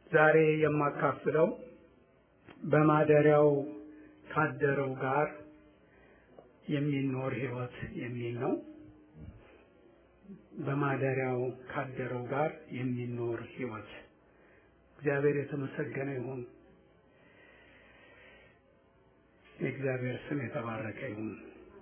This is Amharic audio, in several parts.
ዛሬ የማካፍለው በማደሪያው ካደረው ጋር የሚኖር ሕይወት የሚል ነው። በማደሪያው ካደረው ጋር የሚኖር ሕይወት። እግዚአብሔር የተመሰገነ ይሁን። የእግዚአብሔር ስም የተባረከ ይሁን።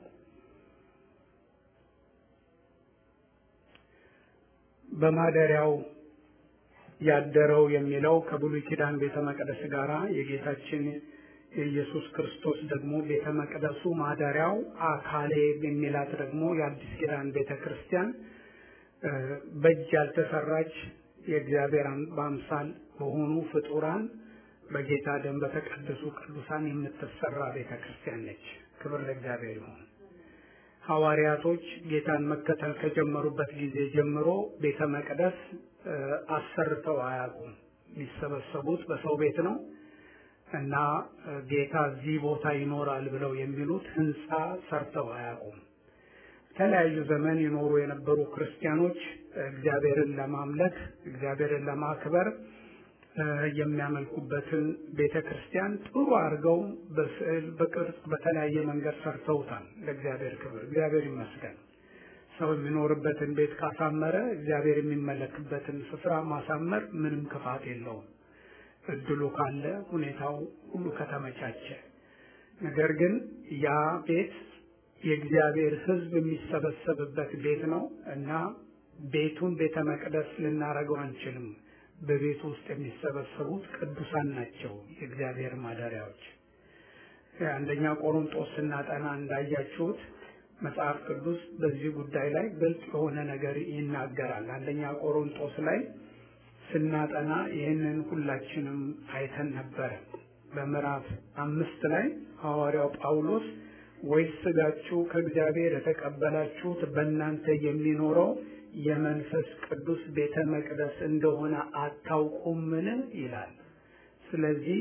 በማደሪያው ያደረው የሚለው ከብሉይ ኪዳን ቤተ መቅደስ ጋራ የጌታችን የኢየሱስ ክርስቶስ ደግሞ ቤተ መቅደሱ ማደሪያው አካሌ የሚላት ደግሞ የአዲስ ኪዳን ቤተ ክርስቲያን በእጅ ያልተሰራች የእግዚአብሔር በአምሳል በሆኑ ፍጡራን በጌታ ደም በተቀደሱ ቅዱሳን የምትሰራ ቤተ ክርስቲያን ነች። ክብር ለእግዚአብሔር ይሁን። ሐዋርያቶች ጌታን መከተል ከጀመሩበት ጊዜ ጀምሮ ቤተ መቅደስ አሰርተው አያውቁም። የሚሰበሰቡት በሰው ቤት ነው እና ጌታ እዚህ ቦታ ይኖራል ብለው የሚሉት ህንፃ ሰርተው አያውቁም። የተለያዩ ዘመን ይኖሩ የነበሩ ክርስቲያኖች እግዚአብሔርን ለማምለክ እግዚአብሔርን ለማክበር የሚያመልኩበትን ቤተ ክርስቲያን ጥሩ አድርገው በስዕል በቅርጽ በተለያየ መንገድ ሰርተውታል። ለእግዚአብሔር ክብር፣ እግዚአብሔር ይመስገን። ሰው የሚኖርበትን ቤት ካሳመረ እግዚአብሔር የሚመለክበትን ስፍራ ማሳመር ምንም ክፋት የለውም፣ እድሉ ካለ ሁኔታው ሁሉ ከተመቻቸ። ነገር ግን ያ ቤት የእግዚአብሔር ሕዝብ የሚሰበሰብበት ቤት ነው እና ቤቱን ቤተ መቅደስ ልናረገው አንችልም። በቤቱ ውስጥ የሚሰበሰቡት ቅዱሳን ናቸው፣ የእግዚአብሔር ማደሪያዎች። አንደኛ ቆሮንጦስ ስናጠና እንዳያችሁት መጽሐፍ ቅዱስ በዚህ ጉዳይ ላይ ግልጽ የሆነ ነገር ይናገራል። አንደኛ ቆሮንጦስ ላይ ስናጠና ይህንን ሁላችንም አይተን ነበረ። በምዕራፍ 5 ላይ ሐዋርያው ጳውሎስ ወይስ ሥጋችሁ ከእግዚአብሔር የተቀበላችሁት በእናንተ የሚኖረው የመንፈስ ቅዱስ ቤተ መቅደስ እንደሆነ አታውቁምን ይላል። ስለዚህ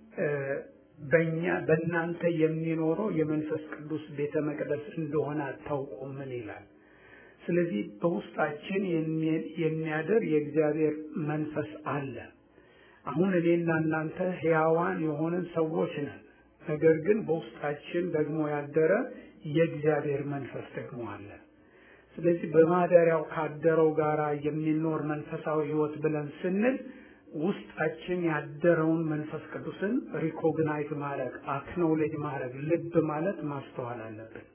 በእናንተ የሚኖረው የመንፈስ ቅዱስ ቤተ መቅደስ እንደሆነ አታውቁምን ይላል። ስለዚህ በውስጣችን የሚያድር የእግዚአብሔር መንፈስ አለ። አሁን እኔና እናንተ ሕያዋን የሆንን ሰዎች ነን። ነገር ግን በውስጣችን ደግሞ ያደረ የእግዚአብሔር መንፈስ ደግሞ አለ። ስለዚህ በማደሪያው ካደረው ጋራ የሚኖር መንፈሳዊ ሕይወት ብለን ስንል ውስጣችን ያደረውን መንፈስ ቅዱስን ሪኮግናይዝ ማድረግ፣ አክኖሌጅ ማድረግ፣ ልብ ማለት ማስተዋል አለብን።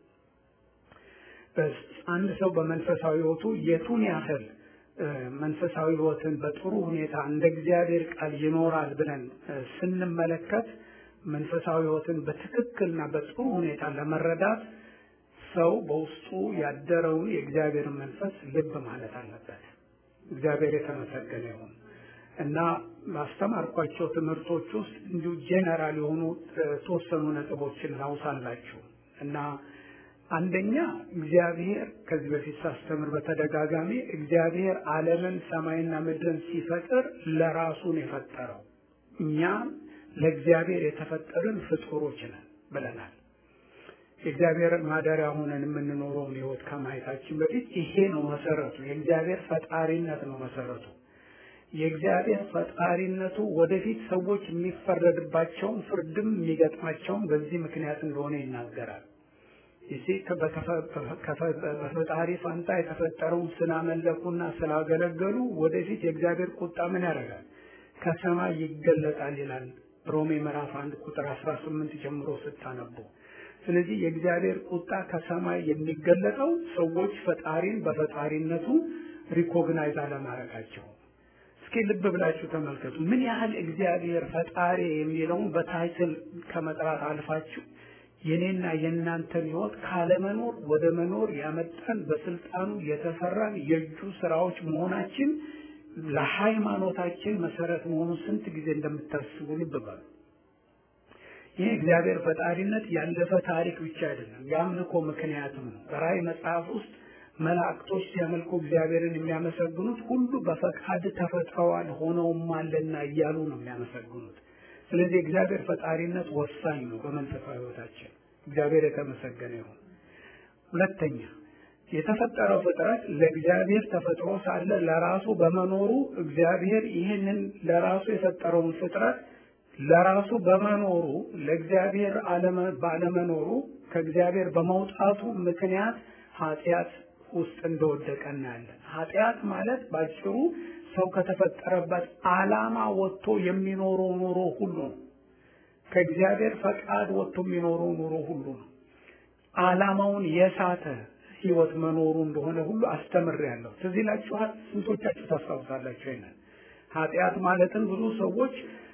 አንድ ሰው በመንፈሳዊ ሕይወቱ የቱን ያህል መንፈሳዊ ሕይወትን በጥሩ ሁኔታ እንደ እግዚአብሔር ቃል ይኖራል ብለን ስንመለከት መንፈሳዊ ሕይወትን በትክክልና በጥሩ ሁኔታ ለመረዳት ሰው በውስጡ ያደረውን የእግዚአብሔርን መንፈስ ልብ ማለት አለበት። እግዚአብሔር የተመሰገነ ይሁን እና ባስተማርኳቸው ትምህርቶች ውስጥ እንዲሁ ጄነራል የሆኑ ተወሰኑ ነጥቦችን ላውሳላችሁ እና አንደኛ እግዚአብሔር ከዚህ በፊት ሳስተምር በተደጋጋሚ እግዚአብሔር ዓለምን ሰማይና ምድርን ሲፈጥር ለራሱ ነው የፈጠረው። እኛ ለእግዚአብሔር የተፈጠርን ፍጡሮች ነን ብለናል። የእግዚአብሔር ማደሪያ ሆነን የምንኖረውን ሕይወት ከማየታችን በፊት ይሄ ነው መሰረቱ። የእግዚአብሔር ፈጣሪነት ነው መሰረቱ። የእግዚአብሔር ፈጣሪነቱ ወደፊት ሰዎች የሚፈረድባቸውን ፍርድም የሚገጥማቸውን በዚህ ምክንያት እንደሆነ ይናገራል። በፈጣሪ ፋንታ የተፈጠረውን ስላመለኩና ስላገለገሉ ወደፊት የእግዚአብሔር ቁጣ ምን ያደርጋል? ከሰማይ ይገለጣል ይላል ሮሜ ምዕራፍ 1 ቁጥር 18 ጀምሮ ስታነቡ። ስለዚህ የእግዚአብሔር ቁጣ ከሰማይ የሚገለጠው ሰዎች ፈጣሪን በፈጣሪነቱ ሪኮግናይዝ አለማድረጋቸው። እስኪ ልብ ብላችሁ ተመልከቱ። ምን ያህል እግዚአብሔር ፈጣሪ የሚለውን በታይትል ከመጥራት አልፋችሁ የኔና የእናንተን ሕይወት ካለመኖር ወደ መኖር ያመጣን በስልጣኑ የተሰራን የእጁ ስራዎች መሆናችን ለሃይማኖታችን መሰረት መሆኑ ስንት ጊዜ እንደምታስቡ ልብ በሉ። ይህ እግዚአብሔር ፈጣሪነት ያለፈ ታሪክ ብቻ አይደለም፣ የአምልኮ ምክንያትም ነው። በራእይ መጽሐፍ ውስጥ መላእክቶች ሲያመልኩ እግዚአብሔርን የሚያመሰግኑት ሁሉ በፈቃድ ተፈጥረዋል ሆነውማልና እያሉ ነው የሚያመሰግኑት። ስለዚህ እግዚአብሔር ፈጣሪነት ወሳኝ ነው በመንፈሳዊ ሕይወታችን። እግዚአብሔር የተመሰገነ ይሁን። ሁለተኛ የተፈጠረው ፍጥረት ለእግዚአብሔር ተፈጥሮ ሳለ ለራሱ በመኖሩ እግዚአብሔር ይህንን ለራሱ የፈጠረውን ፍጥረት ለራሱ በመኖሩ ለእግዚአብሔር ባለመኖሩ ከእግዚአብሔር በመውጣቱ ምክንያት ኃጢአት ውስጥ እንደወደቀ እናያለን። ኃጢአት ማለት ባጭሩ ሰው ከተፈጠረበት ዓላማ ወጥቶ የሚኖረው ኑሮ ሁሉ ነው። ከእግዚአብሔር ፈቃድ ወጥቶ የሚኖረው ኑሮ ሁሉ ነው። ዓላማውን የሳተ ህይወት መኖሩ እንደሆነ ሁሉ አስተምሬያለሁ። ትዝ ይላችኋል? ስንቶቻችሁ ታስታውሳላችሁ? ይሄንን ኃጢአት ማለትን ብዙ ሰዎች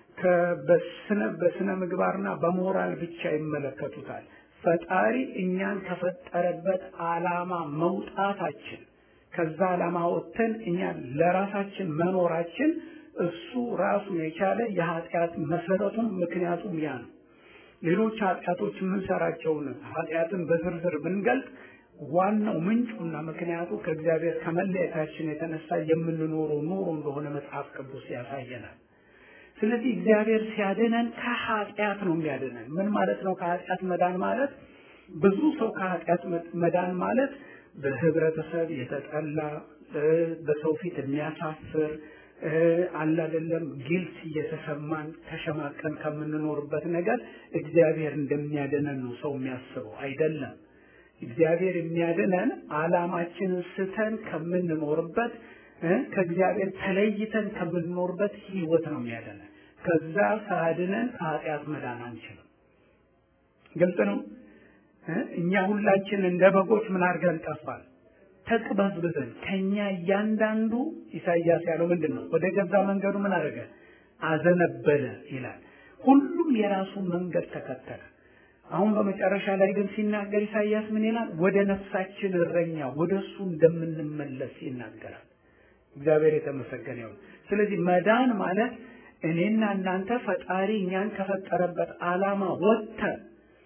በስነ ምግባርና በሞራል ብቻ ይመለከቱታል። ፈጣሪ እኛን ከፈጠረበት ዓላማ መውጣታችን፣ ከዛ ዓላማ ወጥተን እኛን ለራሳችን መኖራችን እሱ ራሱ የቻለ የኃጢአት መሰረቱም ምክንያቱም ያ ነው። ሌሎች ኃጢአቶች የምንሰራቸውን ኃጢአትን በዝርዝር ብንገልጥ ዋናው ምንጩና ምክንያቱ ከእግዚአብሔር ከመለየታችን የተነሳ የምንኖረው ኑሮ እንደሆነ መጽሐፍ ቅዱስ ያሳየናል። ስለዚህ እግዚአብሔር ሲያድነን ከኃጢአት ነው የሚያድነን። ምን ማለት ነው ከኃጢአት መዳን ማለት? ብዙ ሰው ከኃጢአት መዳን ማለት በህብረተሰብ የተጠላ፣ በሰው ፊት የሚያሳፍር አይደለም፣ ጊልት እየተሰማን ተሸማቀን ከምንኖርበት ነገር እግዚአብሔር እንደሚያድነን ነው ሰው የሚያስበው። አይደለም። እግዚአብሔር የሚያድነን ዓላማችንን ስተን ከምንኖርበት ከእግዚአብሔር ተለይተን ከምንኖርበት ህይወት ነው የሚያድነን። ከዛ ሳያድነን ከኃጢአት መዳን አንችልም። ግልጽ ነው። እኛ ሁላችን እንደ በጎች ምን አድርገን ጠፋን? ተቅበዝብዘን። ከኛ እያንዳንዱ ኢሳይያስ ያለው ምንድን ነው? ወደ ገዛ መንገዱ ምን አደረገ? አዘነበለ ይላል። ሁሉም የራሱን መንገድ ተከተለ። አሁን በመጨረሻ ላይ ግን ሲናገር ኢሳይያስ ምን ይላል? ወደ ነፍሳችን እረኛ ወደ እሱ እንደምንመለስ ይናገራል። እግዚአብሔር የተመሰገነ ይሁን። ስለዚህ መዳን ማለት እኔና እናንተ ፈጣሪ እኛን ከፈጠረበት ዓላማ ወጥተን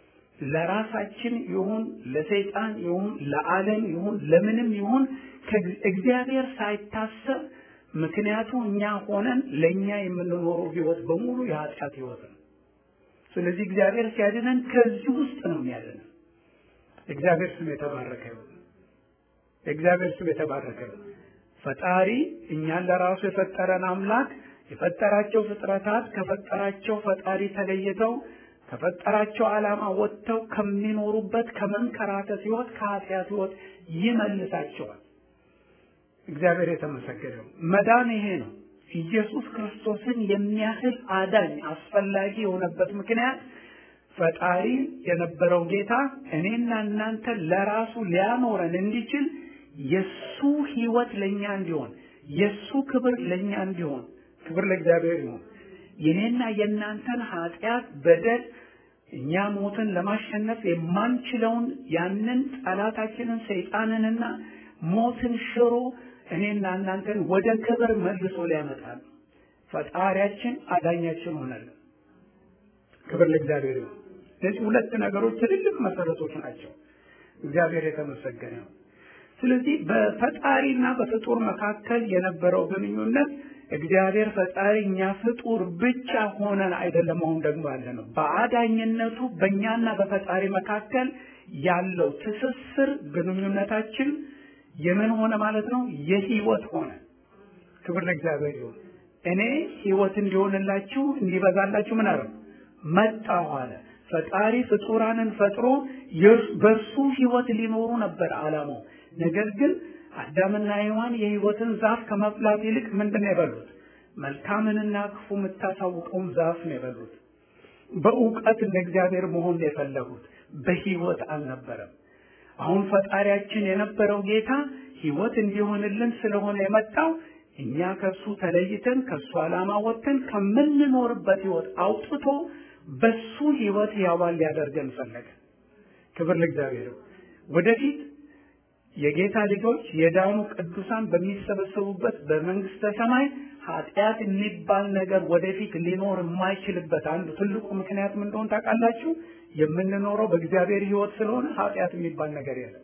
ለራሳችን ይሁን ለሰይጣን ይሁን ለዓለም ይሁን ለምንም ይሁን እግዚአብሔር ሳይታሰብ ምክንያቱ እኛ ሆነን ለኛ የምንኖረው ህይወት በሙሉ የኃጢአት ህይወት ነው። ስለዚህ እግዚአብሔር ሲያድነን ከዚህ ውስጥ ነው የሚያድነን። እግዚአብሔር ስም የተባረከ ይሁን። እግዚአብሔር ስም የተባረከ ይሁን። ፈጣሪ እኛን ለራሱ የፈጠረን አምላክ የፈጠራቸው ፍጥረታት ከፈጠራቸው ፈጣሪ ተለይተው ከፈጠራቸው ዓላማ ወጥተው ከሚኖሩበት ከመንከራተት ህይወት ከኃጢአት ህይወት ይመልሳቸዋል። እግዚአብሔር የተመሰገነ ይሁን። መዳን ይሄ ነው። ኢየሱስ ክርስቶስን የሚያህል አዳኝ አስፈላጊ የሆነበት ምክንያት ፈጣሪ የነበረው ጌታ እኔና እናንተ ለራሱ ሊያኖረን እንዲችል የሱ ህይወት ለኛ እንዲሆን የሱ ክብር ለኛ እንዲሆን፣ ክብር ለእግዚአብሔር ይሁን። የኔና የእናንተን ኃጢአት በደል እኛ ሞትን ለማሸነፍ የማንችለውን ያንን ጠላታችንን ሰይጣንንና ሞትን ሽሮ እኔና እናንተን ወደ ክብር መልሶ ሊያመጣል ፈጣሪያችን አዳኛችን ሆነልን። ክብር ለእግዚአብሔር ይሁን። እነዚህ ሁለት ነገሮች ትልልቅ መሰረቶች ናቸው። እግዚአብሔር የተመሰገነ ነው። ስለዚህ በፈጣሪና በፍጡር መካከል የነበረው ግንኙነት እግዚአብሔር ፈጣሪ እኛ ፍጡር ብቻ ሆነን አይደለም። አሁን ደግሞ ያለ ነው በአዳኝነቱ በእኛና በፈጣሪ መካከል ያለው ትስስር ግንኙነታችን የምን ሆነ ማለት ነው? የህይወት ሆነ። ክብር ለእግዚአብሔር ይሁን። እኔ ህይወት እንዲሆንላችሁ እንዲበዛላችሁ ምን አለ? መጣሁ አለ። ፈጣሪ ፍጡራንን ፈጥሮ በእርሱ ህይወት ሊኖሩ ነበር ዓላማው። ነገር ግን አዳምና ሔዋን የህይወትን ዛፍ ከመብላት ይልቅ ምንድን ነው የበሉት? መልካምንና ክፉ የምታሳውቀውን ዛፍ ነው የበሉት። በእውቀት ለእግዚአብሔር መሆን የፈለጉት በህይወት አልነበረም። አሁን ፈጣሪያችን የነበረው ጌታ ህይወት እንዲሆንልን ስለሆነ የመጣው እኛ ከሱ ተለይተን ከሱ ዓላማ ወጥተን ከምንኖርበት ህይወት አውጥቶ በሱ ህይወት ያዋል ሊያደርገን ፈለገ። ክብር ለእግዚአብሔር። ወደፊት የጌታ ልጆች የዳኑ ቅዱሳን በሚሰበሰቡበት በመንግስተ ሰማይ ኃጢአት የሚባል ነገር ወደፊት ሊኖር የማይችልበት አንዱ ትልቁ ምክንያት ምን እንደሆነ ታውቃላችሁ? የምንኖረው በእግዚአብሔር ህይወት ስለሆነ ኃጢአት የሚባል ነገር የለም።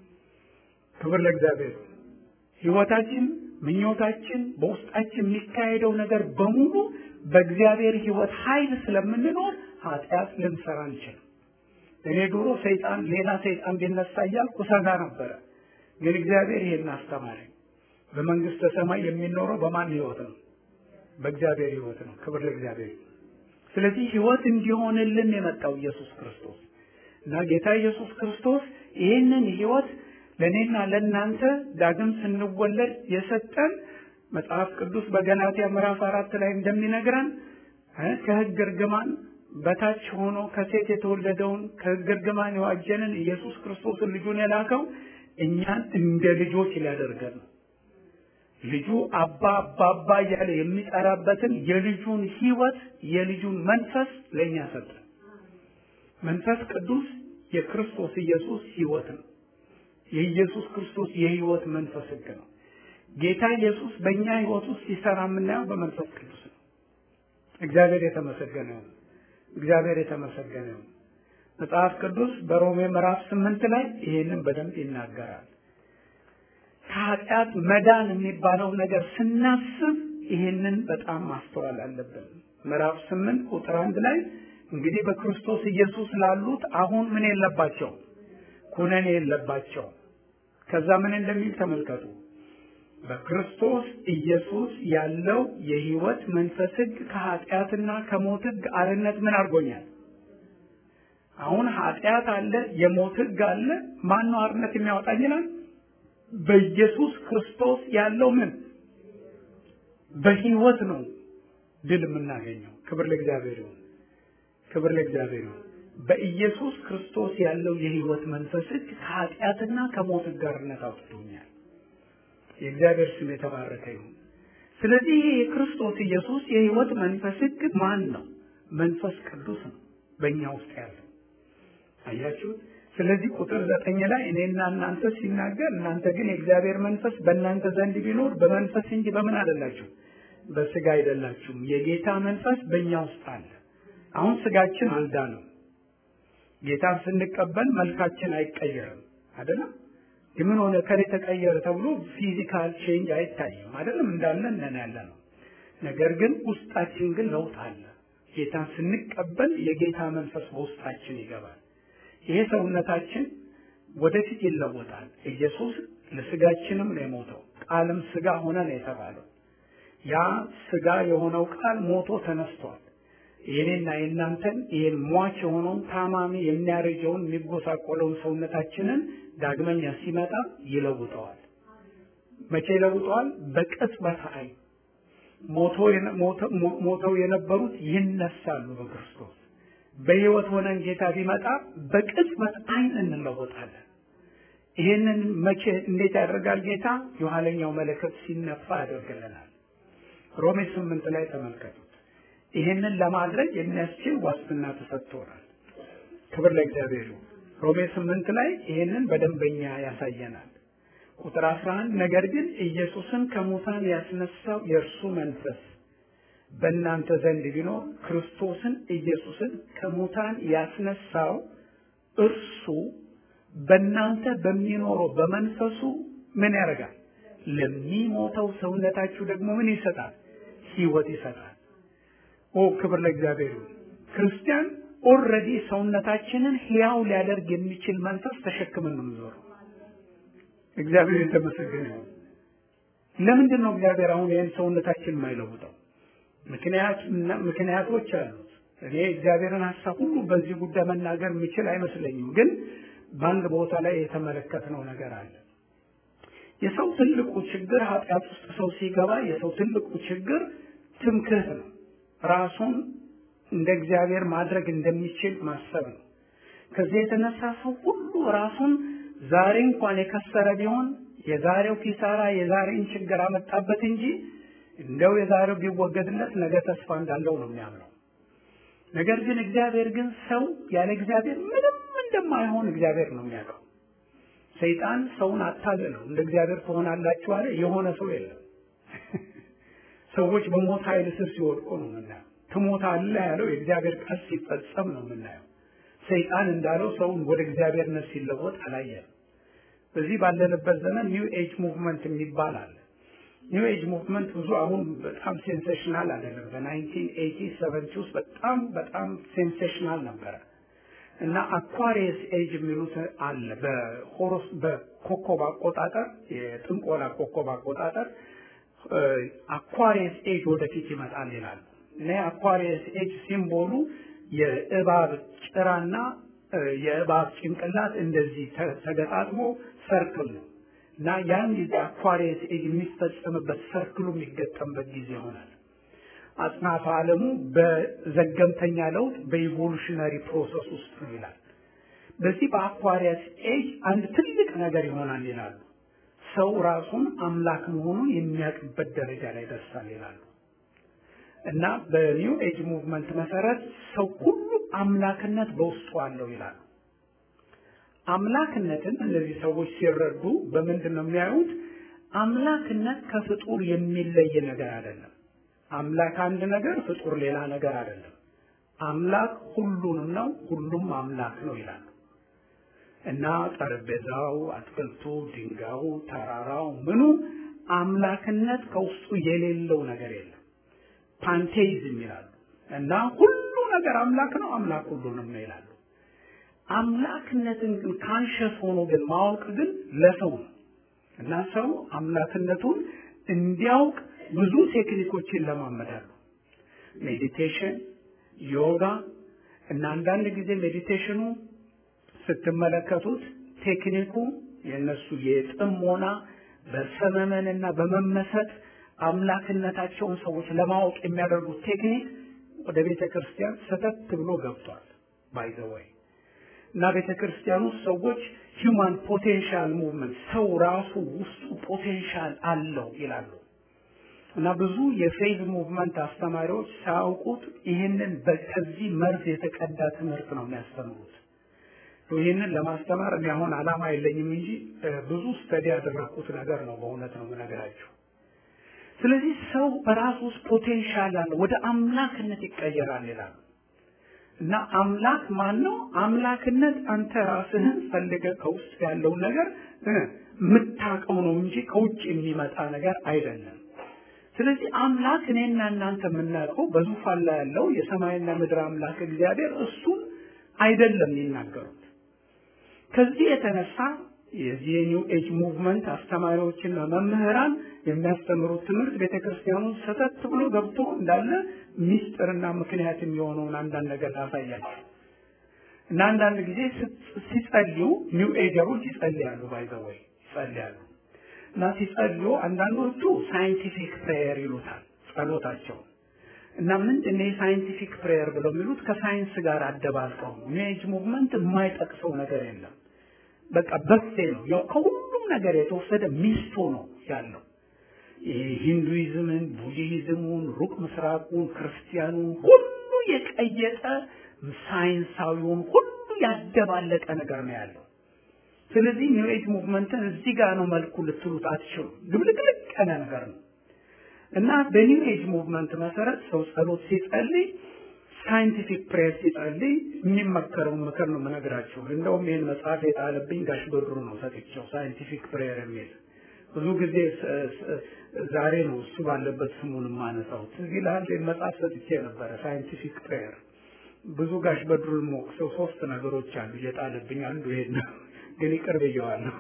ክብር ለእግዚአብሔር። ህይወታችን፣ ምኞታችን፣ በውስጣችን የሚካሄደው ነገር በሙሉ በእግዚአብሔር ህይወት ኃይል ስለምንኖር ኃጢአት ልንሰራ አንችልም። እኔ ድሮ ሌላ ሰይጣን ቢነሳ እያልኩ ሰጋ ነበረ። ግን እግዚአብሔር ይሄን አስተማረኝ። በመንግስተ ሰማይ የሚኖረው በማን ህይወት ነው? በእግዚአብሔር ህይወት ነው። ክብር ለእግዚአብሔር። ስለዚህ ህይወት እንዲሆንልን የመጣው ኢየሱስ ክርስቶስ እና ጌታ ኢየሱስ ክርስቶስ ይህንን ህይወት ለእኔና ለእናንተ ዳግም ስንወለድ የሰጠን መጽሐፍ ቅዱስ በገላትያ ምዕራፍ 4 ላይ እንደሚነግረን ከሕግ እርግማን በታች ሆኖ ከሴት የተወለደውን ከሕግ እርግማን የዋጀንን ኢየሱስ ክርስቶስን ልጁን የላከው እኛን እንደ ልጆች ሊያደርገን ነው። ልጁ አባ አባ አባ እያለ የሚጠራበትን የልጁን ህይወት የልጁን መንፈስ ለእኛ ሰጠ። መንፈስ ቅዱስ የክርስቶስ ኢየሱስ ህይወት ነው። የኢየሱስ ክርስቶስ የህይወት መንፈስ ሕግ ነው። ጌታ ኢየሱስ በእኛ ህይወት ውስጥ ሲሰራ የምናየው በመንፈስ ቅዱስ ነው። እግዚአብሔር የተመሰገነ ነው። እግዚአብሔር የተመሰገነ ነው። መጽሐፍ ቅዱስ በሮሜ ምዕራፍ 8 ላይ ይሄንን በደንብ ይናገራል። ከኃጢአት መዳን የሚባለው ነገር ስናስብ ይሄንን በጣም ማስተዋል አለብን። ምዕራፍ 8 ቁጥር 1 ላይ እንግዲህ በክርስቶስ ኢየሱስ ላሉት አሁን ምን የለባቸው? ኩነኔ የለባቸው። ከዛ ምን እንደሚል ተመልከቱ። በክርስቶስ ኢየሱስ ያለው የህይወት መንፈስ ሕግ ከኃጢአትና ከሞት ሕግ አርነት ምን አድርጎኛል? አሁን ኃጢአት አለ፣ የሞት ሕግ አለ። ማን ነው አርነት የሚያወጣኝ ይላል? በኢየሱስ ክርስቶስ ያለው ምን በህይወት ነው ድል የምናገኘው። ክብር ለእግዚአብሔር ይሁን። ክብር ለእግዚአብሔር ይሁን። በኢየሱስ ክርስቶስ ያለው የህይወት መንፈስ ሕግ ከኃጢአትና ከሞት ሕግ አርነት አውጥቶኛል። የእግዚአብሔር ስም የተባረከ ይሁን። ስለዚህ ይሄ የክርስቶስ ኢየሱስ የህይወት መንፈስ ሕግ ማን ነው? መንፈስ ቅዱስ ነው በእኛ ውስጥ ያለው። አያችሁ? ስለዚህ ቁጥር 9 ላይ እኔና እናንተ ሲናገር እናንተ ግን የእግዚአብሔር መንፈስ በእናንተ ዘንድ ቢኖር በመንፈስ እንጂ በምን አይደላችሁ? በስጋ አይደላችሁም። የጌታ መንፈስ በእኛ ውስጥ አለ። አሁን ስጋችን አልዳነም። ጌታን ስንቀበል መልካችን አይቀየርም አይደለም? ምን ሆነ ከኔ ተቀየረ ተብሎ ፊዚካል ቼንጅ አይታይም አይደለም? እንዳለን ነን ያለ ነው። ነገር ግን ውስጣችን ግን ለውጥ አለ። ጌታን ስንቀበል የጌታ መንፈስ በውስጣችን ይገባል። ይሄ ሰውነታችን ወደፊት ይለወጣል። ኢየሱስ ለስጋችንም ነው የሞተው። ቃልም ስጋ ሆነ ነው የተባለው። ያ ስጋ የሆነው ቃል ሞቶ ተነስቷል። የኔና የእናንተን ይሄን ሟች የሆነውን ታማሚ የሚያረጀውን የሚጎሳቆለውን ሰውነታችንን ዳግመኛ ሲመጣ ይለውጠዋል። መቼ ይለውጠዋል? በቅጽበት ዓይን ሞተው የነበሩት ይነሳሉ በክርስቶስ። በሕይወት ሆነን ጌታ ቢመጣ በቅጽበት ዓይን እንለወጣለን። ይሄንን መቼ እንዴት ያደርጋል ጌታ? የኋለኛው መለከት ሲነፋ ያደርግልናል። ሮሜ 8 ላይ ተመልከቱት። ይሄንን ለማድረግ የሚያስችል ዋስትና ተሰጥቶናል። ክብር ለእግዚአብሔር ይሁን። ሮሜ 8 ላይ ይሄንን በደንበኛ ያሳየናል። ቁጥር 11 ነገር ግን ኢየሱስን ከሙታን ያስነሳው የእርሱ መንፈስ በእናንተ ዘንድ ቢኖር ክርስቶስን ኢየሱስን ከሙታን ያስነሳው እርሱ በእናንተ በሚኖረው በመንፈሱ ምን ያደርጋል? ለሚሞተው ሰውነታችሁ ደግሞ ምን ይሰጣል? ሕይወት ይሰጣል። ክብር ለእግዚአብሔር ይሁን። ክርስቲያን ኦልሬዲ ሰውነታችንን ሕያው ሊያደርግ የሚችል መንፈስ ተሸክመን ነው የምንዞረው። እግዚአብሔር የተመሰገነ ይሁን። ለምንድን ነው እግዚአብሔር አሁን ይህን ሰውነታችን የማይለውጠው? ምክንያቶች አሉት። እኔ እግዚአብሔርን ሐሳብ ሁሉ በዚህ ጉዳይ መናገር የሚችል አይመስለኝም። ግን በአንድ ቦታ ላይ የተመለከትነው ነገር አለ። የሰው ትልቁ ችግር ኃጢአት ውስጥ ሰው ሲገባ የሰው ትልቁ ችግር ትምክህት ነው። ራሱን እንደ እግዚአብሔር ማድረግ እንደሚችል ማሰብ ነው። ከዚህ የተነሳ ሰው ሁሉ ራሱን ዛሬ እንኳን የከሰረ ቢሆን የዛሬው ኪሳራ የዛሬን ችግር አመጣበት እንጂ እንደው የዛሬው ቢወገድለት ነገ ተስፋ እንዳለው ነው የሚያምነው። ነገር ግን እግዚአብሔር ግን ሰው ያለ እግዚአብሔር ምንም እንደማይሆን እግዚአብሔር ነው የሚያውቀው። ሰይጣን ሰውን አታለለው። እንደ እግዚአብሔር ትሆናላችሁ አለ። የሆነ ሰው የለም። ሰዎች በሞት ኃይል ስር ሲወድቁ ነው የምናየው። ትሞታለህ ያለው የእግዚአብሔር ቃል ሲፈጸም ነው የምናየው። ሰይጣን እንዳለው ሰውን ወደ እግዚአብሔርነት ሲለወጥ አላየንም። በዚህ ባለንበት ዘመን ኒው ኤጅ ሙቭመንት የሚባል አለ። ኒው ኤጅ ሙቭመንት ብዙ አሁን በጣም ሴንሴሽናል አይደለም። በ1980 ውስጥ በጣም ሴንሴሽናል ነበረ እና አኳሪየስ ኤጅ የሚሉት አለ። በኮከብ አቆጣጠር የጥንቆላ ኮከብ አቆጣጠር አኳሪየስ ኤጅ ወደፊት ይመጣል ይላሉ። እና አኳሪየስ ኤጅ ሲምቦሉ የእባብ ጭራና የእባብ ጭንቅላት እንደዚህ ተገጣጥሞ ሰርክል ነው። እና ያን ጊዜ አኳሪየስ ኤጅ የሚፈጸምበት ሰርክሉ የሚገጠምበት ጊዜ ይሆናል። አጽናፈ ዓለሙ በዘገምተኛ ለውጥ በኢቮሉሽነሪ ፕሮሰስ ውስጥ ነው ይላል። በዚህ በአኳሪየስ ኤጅ አንድ ትልቅ ነገር ይሆናል ይላሉ። ሰው ራሱን አምላክ መሆኑን የሚያውቅበት ደረጃ ላይ ደርሳል ይላሉ። እና በኒው ኤጅ ሙቭመንት መሰረት ሰው ሁሉ አምላክነት በውስጡ አለው ይላሉ። አምላክነትን እነዚህ ሰዎች ሲረዱ በምንድን ነው የሚያዩት? አምላክነት ከፍጡር የሚለይ ነገር አይደለም። አምላክ አንድ ነገር፣ ፍጡር ሌላ ነገር አይደለም። አምላክ ሁሉንም ነው፣ ሁሉም አምላክ ነው ይላሉ። እና ጠረጴዛው፣ አትክልቱ፣ ድንጋዩ፣ ተራራው ምኑ አምላክነት ከውስጡ የሌለው ነገር የለም። ፓንቴይዝም ይላሉ። እና ሁሉ ነገር አምላክ ነው፣ አምላክ ሁሉንም ነው ይላሉ። አምላክነትን ግን ካንሸስ ሆኖ ግን ማወቅ ግን ለሰው ነው። እና ሰው አምላክነቱን እንዲያውቅ ብዙ ቴክኒኮችን ለማመዳሉ። ሜዲቴሽን፣ ዮጋ እና አንዳንድ ጊዜ ሜዲቴሽኑ ስትመለከቱት ቴክኒኩ የነሱ የጥሞና በሰመመንና በመመሰጥ አምላክነታቸውን ሰዎች ለማወቅ የሚያደርጉት ቴክኒክ ወደ ቤተክርስቲያን ሰተት ብሎ ገብቷል ባይ ዘ ወይ። እና ቤተክርስቲያኑ ሰዎች ሂውማን ፖቴንሻል ሙቭመንት ሰው ራሱ ውስጡ ፖቴንሻል አለው ይላሉ። እና ብዙ የፌዝ ሙቭመንት አስተማሪዎች ሳያውቁት ይህንን ከዚህ መርዝ የተቀዳ ትምህርት ነው የሚያስተምሩት። ይህንን ለማስተማር እኔ አሁን ዓላማ የለኝም እንጂ ብዙ ስተዲ ያደረኩት ነገር ነው፣ በእውነት ነው የምነግራችሁ። ስለዚህ ሰው በራሱ ውስጥ ፖቴንሻል አለ፣ ወደ አምላክነት ይቀየራል ይላሉ። እና አምላክ ማን ነው? አምላክነት አንተ ራስህን ፈልገህ ከውስጥ ያለውን ነገር የምታውቀው ነው እንጂ ከውጭ የሚመጣ ነገር አይደለም። ስለዚህ አምላክ እኔና እናንተ የምናውቀው በዙፋን ላይ ያለው የሰማይና ምድር አምላክ እግዚአብሔር እሱን አይደለም የሚናገሩት። ከዚህ የተነሳ የዚህ ኒው ኤጅ ሙቭመንት አስተማሪዎችና መምህራን የሚያስተምሩት ትምህርት ቤተክርስቲያኑ ሰተት ብሎ ገብቶ እንዳለ ሚስጥርና ምክንያት የሚሆነውን አንዳንድ ነገር ላሳያችሁ። እና አንዳንድ ጊዜ ሲጸልዩ ኒው ኤጀሮች ይጸልያሉ፣ ባይ ዘ ወይ ይጸልያሉ። እና ሲጸልዩ አንዳንዶቹ ሳይንቲፊክ ፕሬየር ይሉታል ጸሎታቸው። እና ምንድን ነው ሳይንቲፊክ ፕሬየር ብለው የሚሉት? ከሳይንስ ጋር አደባልቀው ኒው ኤጅ ሙቭመንት የማይጠቅሰው ነገር የለም። በቃ በሴ ነው ያው ከሁሉም ነገር የተወሰደ ሚስቶ ነው ያለው። ሂንዱይዝምን፣ ቡዲዝሙን፣ ሩቅ ምስራቁን፣ ክርስቲያኑን ሁሉ የቀየጠ ሳይንሳዊውን ሁሉ ያደባለቀ ነገር ነው ያለው። ስለዚህ ኒው ኤጅ ሙቭመንትን እዚህ ጋር ነው መልኩ ልትሉት አትችሉም። ድብልቅልቅ ያለ ነገር ነው። እና በኒው ኤጅ ሙቭመንት መሰረት ሰው ጸሎት ሲጸልይ ሳይንቲፊክ ፕሬየር ሲጸልይ የሚመከረው ምክር ነው የምነግራችሁ። እንደውም ይሄን መጽሐፍ የጣለብኝ ጋሽ በድሩ ነው ሰጥቼው ሳይንቲፊክ ፕሬየር የሚል ብዙ ጊዜ ዛሬ ነው እሱ ባለበት ስሙን ማነሳው። እዚህ ለአንድ መጽሐፍ ሰጥቼ ነበረ ሳይንቲፊክ ፕሬየር። ብዙ ጋሽ በድሩን ሞክሰው ሶስት ነገሮች አሉ የጣለብኝ። አንዱ ይሄን ነው ግን ይቅር ብየዋለሁ።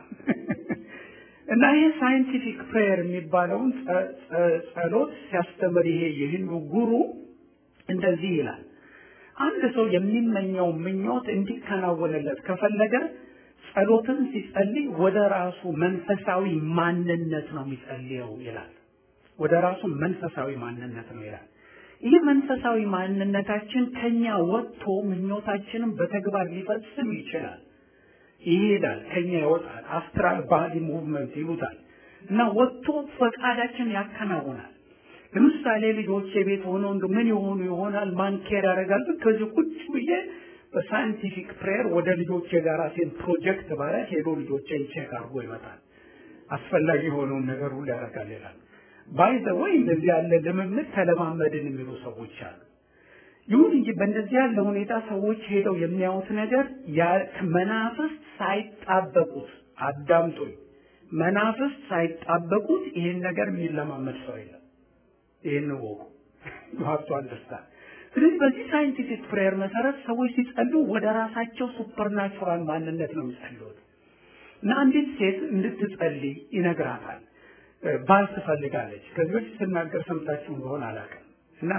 እና ይሄ ሳይንቲፊክ ፕሬየር የሚባለውን ጸሎት ሲያስተምር ይሄ የሂንዱ ጉሩ እንደዚህ ይላል። አንድ ሰው የሚመኘው ምኞት እንዲከናወንለት ከፈለገ ጸሎትን ሲጸልይ ወደ ራሱ መንፈሳዊ ማንነት ነው የሚጸልየው ይላል። ወደ ራሱ መንፈሳዊ ማንነት ነው ይላል። ይህ መንፈሳዊ ማንነታችን ከኛ ወጥቶ ምኞታችንን በተግባር ሊፈጽም ይችላል። ይሄዳል፣ ከኛ ይወጣል። አስትራል ባዲ ሙቭመንት ይሉታል። እና ወጥቶ ፈቃዳችን ያከናውናል። ለምሳሌ ልጆች የቤት ሆነው ምን የሆኑ ይሆናል ማን ኬር ያደርጋል? ከዚህ ቁጭ ብዬ በሳይንቲፊክ ፕሬየር ወደ ልጆቼ ጋር ሴን ፕሮጀክት ባረግ ሄዶ ልጆቼን ቼክ አድርጎ ይመጣል። አስፈላጊ የሆነውን ነገር ሁሉ ያደርጋል ይላል። ባይ ዘ ወይ እንደዚህ ያለ ልምምድ ተለማመድን የሚሉ ሰዎች አሉ። ይሁን እንጂ በእንደዚህ ያለ ሁኔታ ሰዎች ሄደው የሚያዩት ነገር መናፍስት ሳይጣበቁት፣ አዳምጡኝ፣ መናፍስት ሳይጣበቁት ይሄን ነገር የሚለማመድ ሰው የለም። ይሄን ወቁ። ሀብቱ አንደስታ ስለዚህ በዚህ ሳይንቲፊክ ፕሬየር መሰረት ሰዎች ሲጸልዩ ወደ ራሳቸው ሱፐርናቹራል ማንነት ነው የሚጸልዩት። እና አንዲት ሴት እንድትጸልይ ይነግራታል። ባል ትፈልጋለች። ከዚህ በፊት ስናገር ሰምታችሁ እንደሆነ አላውቅም። እና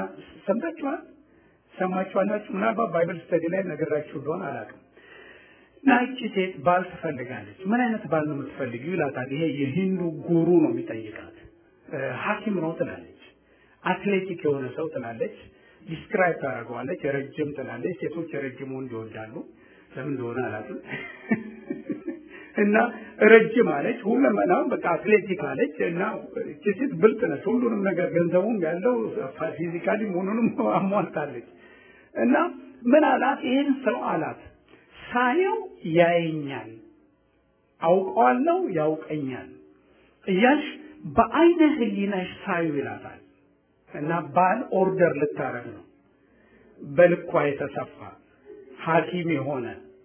ሰማችኋላችሁ ምናልባት ባይብል ስተዲ ላይ ነገራችሁ እንደሆነ አላውቅም። እና እቺ ሴት ባል ትፈልጋለች። ምን አይነት ባል ነው የምትፈልጊው ይላታል። ይሄ የሂንዱ ጉሩ ነው የሚጠይቃት። ሐኪም ነው ትላለች። አትሌቲክ የሆነ ሰው ትላለች። ዲስክራይብ ታደርገዋለች። ረጅም ትላለች። ሴቶች ረጅም ወንድ ይወዳሉ። ለምን እንደሆነ አላውቅም። እና ረጅም አለች። ሁለመናው በቃ አትሌቲክ አለች። እና እቺ ሴት ብልጥ ነች። ሁሉንም ነገር ገንዘቡም ያለው ፊዚካሊ ሁሉንም አሟልታለች። እና ምን አላት? ይሄን ሰው አላት ሳየው ያየኛል፣ አውቀዋለሁ፣ ያውቀኛል እያልሽ በአይነ ህሊናሽ ሳዩ ይላታል። እና ባል ኦርደር ልታረግ ነው። በልኳ የተሰፋ ሐኪም የሆነ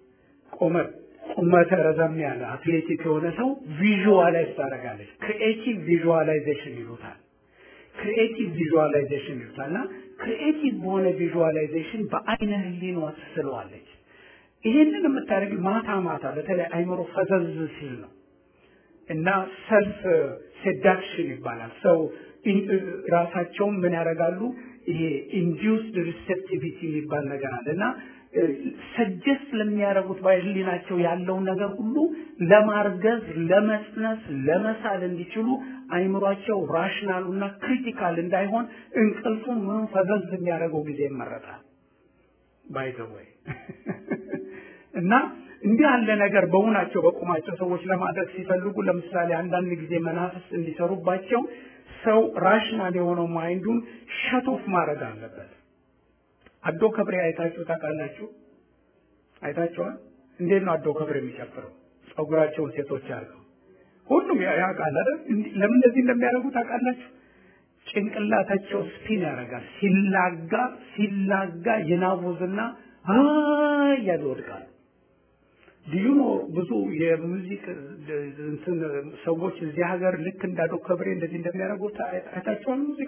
ቁመተ ረዘም ያለ አትሌቲክ የሆነ ሰው ቪዥዋላይዝ ታደርጋለች። ክሪኤቲቭ ቪዥዋላይዜሽን ይሉታል። እና ክሪኤቲቭ በሆነ ቪዥዋላይዜሽን በአይነ ህሊናዋ ትስለዋለች። ይሄንን የምታደርግ ማታ በተለይ አይምሮ ፈዘዝ ሲል ነው። እና ሰልፍ ሴዳክሽን ይባላል። ሰው ራሳቸውን ምን ያደርጋሉ? ይሄ ኢንዲዩስድ ሪሴፕቲቪቲ የሚባል ነገር አለ። እና ሰጀስት ለሚያደርጉት በህሊናቸው ያለውን ነገር ሁሉ ለማርገዝ፣ ለመስነስ፣ ለመሳል እንዲችሉ አይምሯቸው ራሽናልና ክሪቲካል እንዳይሆን እንቅልፉን ምንም ፈዘዝ የሚያደርገው ጊዜ ይመረጣል። ባይ ዘ ወይ እና እንዲህ ያለ ነገር በእውናቸው በቁማቸው ሰዎች ለማድረግ ሲፈልጉ ለምሳሌ አንዳንድ ጊዜ መናፍስት እንዲሰሩባቸው ሰው ራሽናል የሆነው ማይንዱን ሸት ኦፍ ማድረግ አለበት። አዶ ከብሬ አይታችሁ ታውቃላችሁ? አይታችኋል? እንዴት ነው አዶ ከብሬ የሚጨፍረው? ጸጉራቸውን ሴቶች አድርገው ሁሉም ያውቃል አይደል? ለምን እንደዚህ እንደሚያደርጉ ታውቃላችሁ? ጭንቅላታቸው ስፒን ያደርጋል። ሲላጋ ይናውዝና ያወድቃል። ዲዩኖ ብዙ የሙዚክ ሰዎች እዚህ ሀገር ልክ እንዳዶ ከብሬ እንደዚህ እንደሚያደርጉት አይታችኋል? ሙዚቃ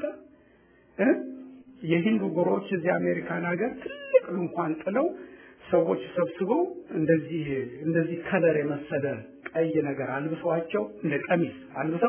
የሂንዱ ጎሮች እዚህ አሜሪካን ሀገር ትልቅ እንኳን ጥለው ሰዎች ሰብስበው እንደዚህ ከለር የመሰለ ቀይ ነገር አልብሰዋቸው እንደ ቀሚስ አልብሰው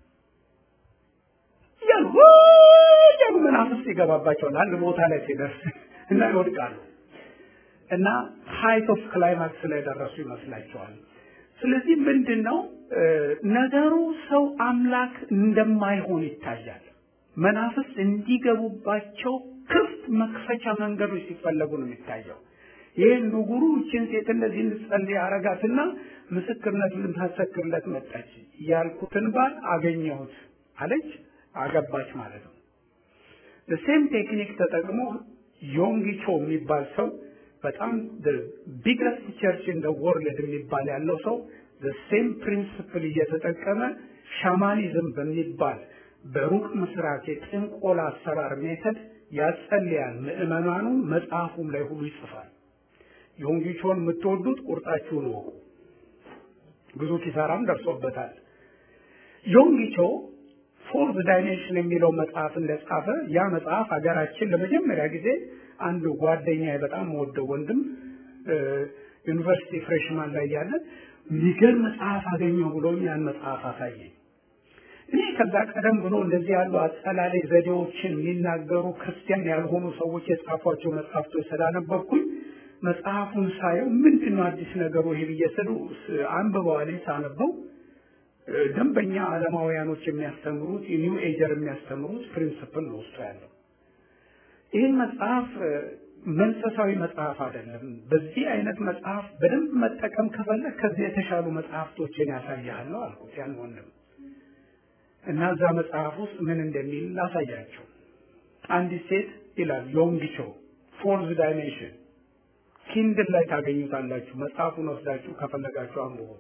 ያሉ መናፍስት ይገባባቸዋል አንድ ቦታ ላይ ሲደርስ እና ይወድቃሉ። እና ሃይት ኦፍ ክላይማክስ ላይ ደረሱ ይመስላቸዋል። ስለዚህ ምንድነው ነገሩ? ሰው አምላክ እንደማይሆን ይታያል። መናፍስት እንዲገቡባቸው ክፍት መክፈቻ መንገዶች ሲፈለጉ ነው የሚታየው። ይሄን ጉሩ እቺን ሴት እንደዚህ እንድትጸልይ አረጋትና ምስክርነት ልታሰክርለት መጣች። ያልኩትን ባል አገኘሁት አለች፣ አገባች ማለት ነው። the same ቴክኒክ ተጠቅሞ ዮንጊቾ የሚባል ሰው በጣም the biggest church in the world የሚባል ያለው ሰው the same principle እየተጠቀመ ሻማኒዝም በሚባል በሩቅ ምስራቅ የጥንቆላ አሰራር ሜተድ ያጸልያል። ምዕመናኑ መጽሐፉም ላይ ሁሉ ይጽፋል። ዮንጊቾን የምትወዱት ቁርጣችሁን ወቁ። ብዙ ኪሳራም ደርሶበታል። ዮንጊቾ ፎርዝ ዳይሜንሽን የሚለው መጽሐፍ እንደጻፈ ያ መጽሐፍ ሀገራችን ለመጀመሪያ ጊዜ አንድ ጓደኛዬ በጣም ወደው ወንድም ዩኒቨርሲቲ ፍሬሽማን ላይ ያለ የሚገርም መጽሐፍ አገኘው ብሎኝ ያን መጽሐፍ አሳየኝ። እኔ ከዛ ቀደም ብሎ እንደዚህ ያሉ አጸላለይ ዘዴዎችን የሚናገሩ ክርስቲያን ያልሆኑ ሰዎች የጻፏቸው መጽሐፍቶች ስላነበብኩኝ መጽሐፉን ሳየው ምንድነው አዲስ ነገሩ ይሄ ብዬ አንብበዋለኝ። ሳነበው ደንበኛ ዓለማውያኖች የሚያስተምሩት የኒው ኤጀር የሚያስተምሩት ፕሪንሲፕል ነው ውስጡ ያለው። ይሄ መጽሐፍ መንፈሳዊ መጽሐፍ አይደለም። በዚህ አይነት መጽሐፍ በደንብ መጠቀም ከፈለክ ከዚህ የተሻሉ መጽሐፍቶችን ያሳያለሁ አልኩት ያን ወንድም። እና እዛ መጽሐፍ ውስጥ ምን እንደሚል ላሳያቸው። አንዲት ሴት ይላል ዮንጊቾ ፎርዝ ዳይሜንሽን ኪንድል ላይ ታገኙታላችሁ። መጽሐፉን ወስዳችሁ ከፈለጋችሁ አንብቡት።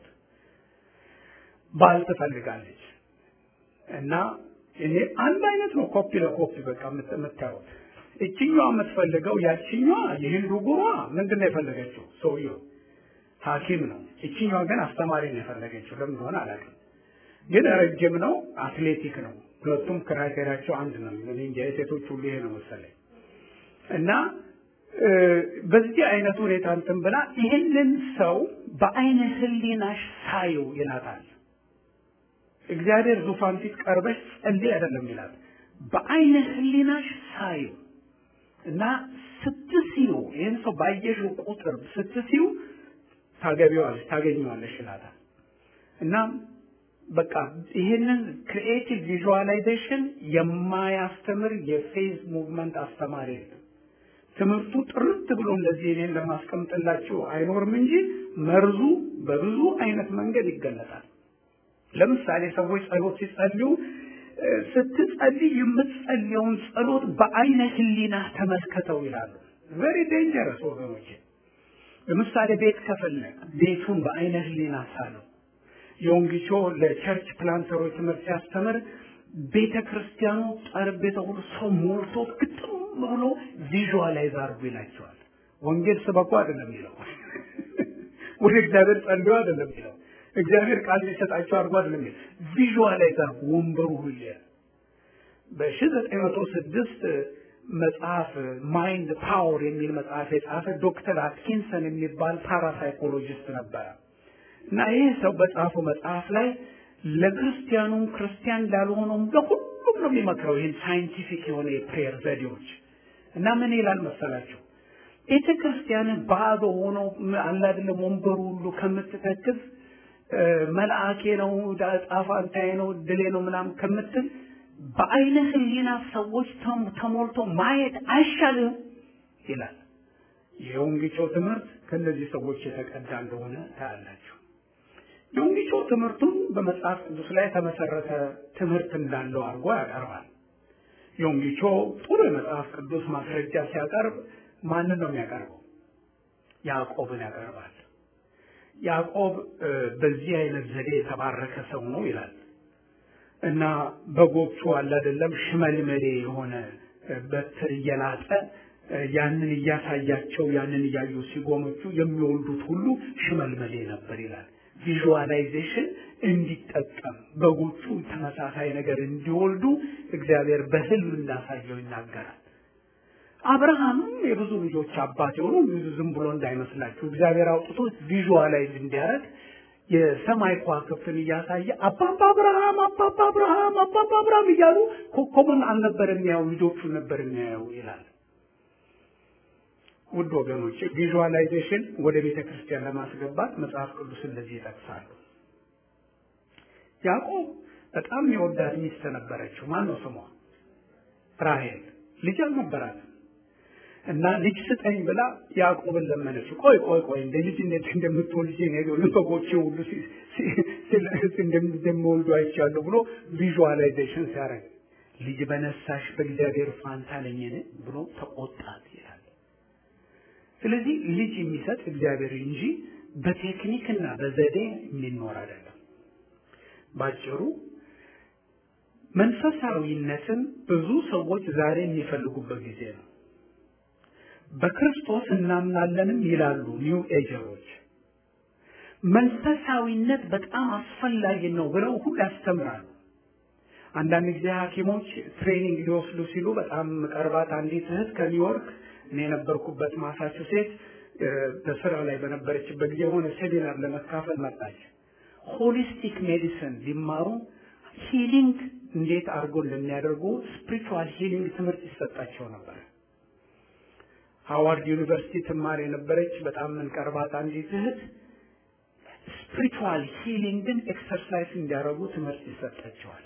ባል ትፈልጋለች እና እኔ አንድ አይነት ነው ኮፒ ለኮፒ በቃ የምታዩት። እቺኛዋ የምትፈልገው ያቺኛዋ የሂንዱ ጉሯ ምንድን ነው የፈለገችው? ሰውየው ሐኪም ነው። እቺኛዋ ግን አስተማሪ ነው የፈለገችው። ለምን እንደሆነ አላውቅም። ግን ረጅም ነው፣ አትሌቲክ ነው። ሁለቱም ክራይቴሪያቸው አንድ ነው። እኔ እንጃ የሴቶች ሁሉ ይሄ ነው መሰለኝ። እና በዚህ አይነት ሁኔታ እንትን ብላ ይሄንን ሰው በአይነ ህሊናሽ ሳዩ ይላታል። እግዚአብሔር ዙፋን ፊት ቀርበሽ ጸልይ አይደለም ይላል፣ በአይነ ህሊናሽ ሳዩ እና ስትሲዩ ይሄን ሰው ባየሽው ቁጥር ስትሲዩ ታገኘዋለሽ ይላታል። እና በቃ ይሄንን ክሪኤቲቭ ቪዥዋላይዜሽን የማያስተምር የፌዝ ሙቭመንት አስተማሪ የለም። ትምህርቱ ጥርት ብሎ እንደዚህ እኔን ለማስቀምጥላችሁ አይኖርም እንጂ መርዙ በብዙ አይነት መንገድ ይገለጣል። ለምሳሌ ሰዎች ጸሎት ሲጸልዩ ስትጸልይ የምትጸልየውን ጸሎት በአይነ ህሊና ተመልከተው ይላሉ። very dangerous ወገኖች። ለምሳሌ ቤት ከፈለግ ቤቱን በአይነ ህሊና ሳለው። ዮንጊቾ ለቸርች ፕላንተሮች ትምህርት ሲያስተምር ቤተክርስቲያኑ ጠረጴዛው ሁሉ ሰው ሞልቶ ግጥም ብሎ ቪዥዋላይዝ አድርጉ ይላቸዋል። ወንጌል ስበኩ አይደለም ይለው፣ ወደ እግዚአብሔር ጸልዩ አይደለም ይለው፣ እግዚአብሔር ቃል ሊሰጣቸው አድርጎ አይደለም ይለው፣ ቪዥዋላይዝ አድርጉ ወንበሩ ሁሉ። በ1906 መጽሐፍ ማይንድ ፓወር የሚል መጽሐፍ የጻፈ ዶክተር አትኪንሰን የሚባል ፓራሳይኮሎጂስት ነበር። እና ይሄ ሰው በጻፈው መጽሐፍ ላይ ለክርስቲያኑም ክርስቲያን ላልሆነውም ለሁሉም ነው የሚመክረው ይሄን ሳይንቲፊክ የሆነ የፕሬየር ዘዴዎች። እና ምን ይላል መሰላችሁ? ቤተክርስቲያንን ባዶ ሆኖ አለ አይደለም ወንበሩ ሁሉ ከምትተክዝ መልአኬ ነው ዳጣፋንታዬ ነው ድሌ ነው ምናምን ከምትል በአይነ ህሊና ሰዎች ተሞልቶ ማየት አይሻልም ይላል። የዮንጊቾ ትምህርት ከነዚህ ሰዎች የተቀዳ እንደሆነ ታያላችሁ። ዮንጊቾ ትምህርቱን በመጽሐፍ ቅዱስ ላይ የተመሰረተ ትምህርት እንዳለው አድርጎ ያቀርባል። ዮንጊቾ ጥሩ የመጽሐፍ ቅዱስ ማስረጃ ሲያቀርብ ማንን ነው የሚያቀርበው? ያዕቆብን ያቀርባል። ያዕቆብ በዚህ አይነት ዘዴ የተባረከ ሰው ነው ይላል። እና በጎቹ አለ አይደለም ሽመልመሌ የሆነ በትር እየላጠ ያንን እያሳያቸው ያንን እያዩ ሲጎመቹ የሚወልዱት ሁሉ ሽመልመሌ ነበር ይላል። ቪዥዋላይዜሽን እንዲጠቀም በጎቹ ተመሳሳይ ነገር እንዲወልዱ እግዚአብሔር በህልም እንዳሳየው ይናገራል። አብርሃምም የብዙ ልጆች አባት የሆነው ዝም ብሎ እንዳይመስላችሁ እግዚአብሔር አውጥቶ ቪዥዋላይዝ እንዲያደርግ የሰማይ ከዋክብትን እያሳየ አባባ አብርሃም እያሉ ኮከቡን አልነበረም ያው ልጆቹን ነበር የሚያየው ይላል። ውድ ወገኖች ቪዥዋላይዜሽን ወደ ቤተ ክርስቲያን ለማስገባት መጽሐፍ ቅዱስ እንደዚህ ይጠቅሳሉ። ያዕቆብ በጣም የወዳት ሚስት ነበረችው። ማን ነው ስሟ? ራሔል። ልጅ አልነበራትም እና ልጅ ስጠኝ ብላ ያዕቆብን ለመነችው። ቆይ እንደ ልጅ እንደምትወልጂ ነው ለበጎቼ ሁሉ እንደምወልዱ አይቻለሁ ብሎ ቪዥዋላይዜሽን ሲያደርግ ልጅ በነሳሽ በእግዚአብሔር ፋንታ ነኝን ብሎ ተቆጣት ይላል። ስለዚህ ልጅ የሚሰጥ እግዚአብሔር እንጂ በቴክኒክና በዘዴ የሚኖር አይደለም። ባጭሩ መንፈሳዊነትን ብዙ ሰዎች ዛሬ የሚፈልጉበት ጊዜ ነው። በክርስቶስ እናምናለንም ይላሉ ኒው ኤጀሮች። መንፈሳዊነት በጣም አስፈላጊ ነው ብለው ሁሉ ያስተምራሉ። አንዳንድ ጊዜ ሐኪሞች ትሬኒንግ ሊወስዱ ሲሉ በጣም ቀርባት አንዲት እህት ከኒውዮርክ እኔ የነበርኩበት ማሳቹሴት በስራ ላይ በነበረችበት ጊዜ የሆነ ሴሚናር ለመካፈል መጣች። ሆሊስቲክ ሜዲሲን ሊማሩ ሂሊንግ እንዴት አድርጎ እንደሚያደርጉ ስፒሪቹዋል ሂሊንግ ትምህርት ይሰጣቸው ነበር። ሃዋርድ ዩኒቨርሲቲ ትማር የነበረች በጣም እንቀርባት አንዲት እህት ስፒሪቹዋል ሂሊንግን ኤክሰርሳይዝ እንዲያደርጉ ትምህርት ይሰጣቸዋል።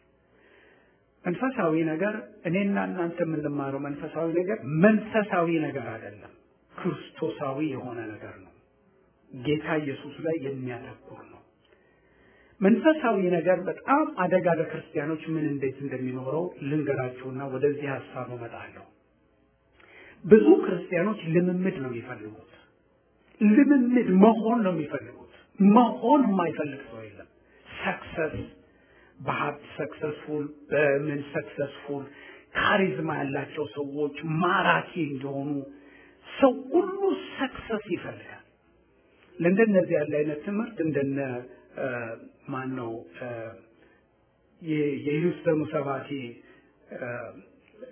መንፈሳዊ ነገር እኔና እናንተ የምንማረው መንፈሳዊ ነገር አይደለም፣ ክርስቶሳዊ የሆነ ነገር ነው። ጌታ ኢየሱስ ላይ የሚያተኩር ነው። መንፈሳዊ ነገር በጣም አደጋ ለክርስቲያኖች ምን እንዴት እንደሚኖረው ልንገራችሁና ወደዚህ ሐሳብ እመጣለሁ። ብዙ ክርስቲያኖች ልምምድ ነው የሚፈልጉት። ልምምድ መሆን ነው የሚፈልጉት። መሆን የማይፈልግ ሰው የለም። ሰክሰስ በሀብት ሰክሰስፉል፣ በምን ሰክሰስፉል፣ ካሪዝማ ያላቸው ሰዎች ማራኪ እንደሆኑ ሰው ሁሉ ሰክሰስ ይፈልጋል። ለእንደነዚህ ያለ አይነት ትምህርት እንደነ ማነው የሂውስተኑ ሰባኪ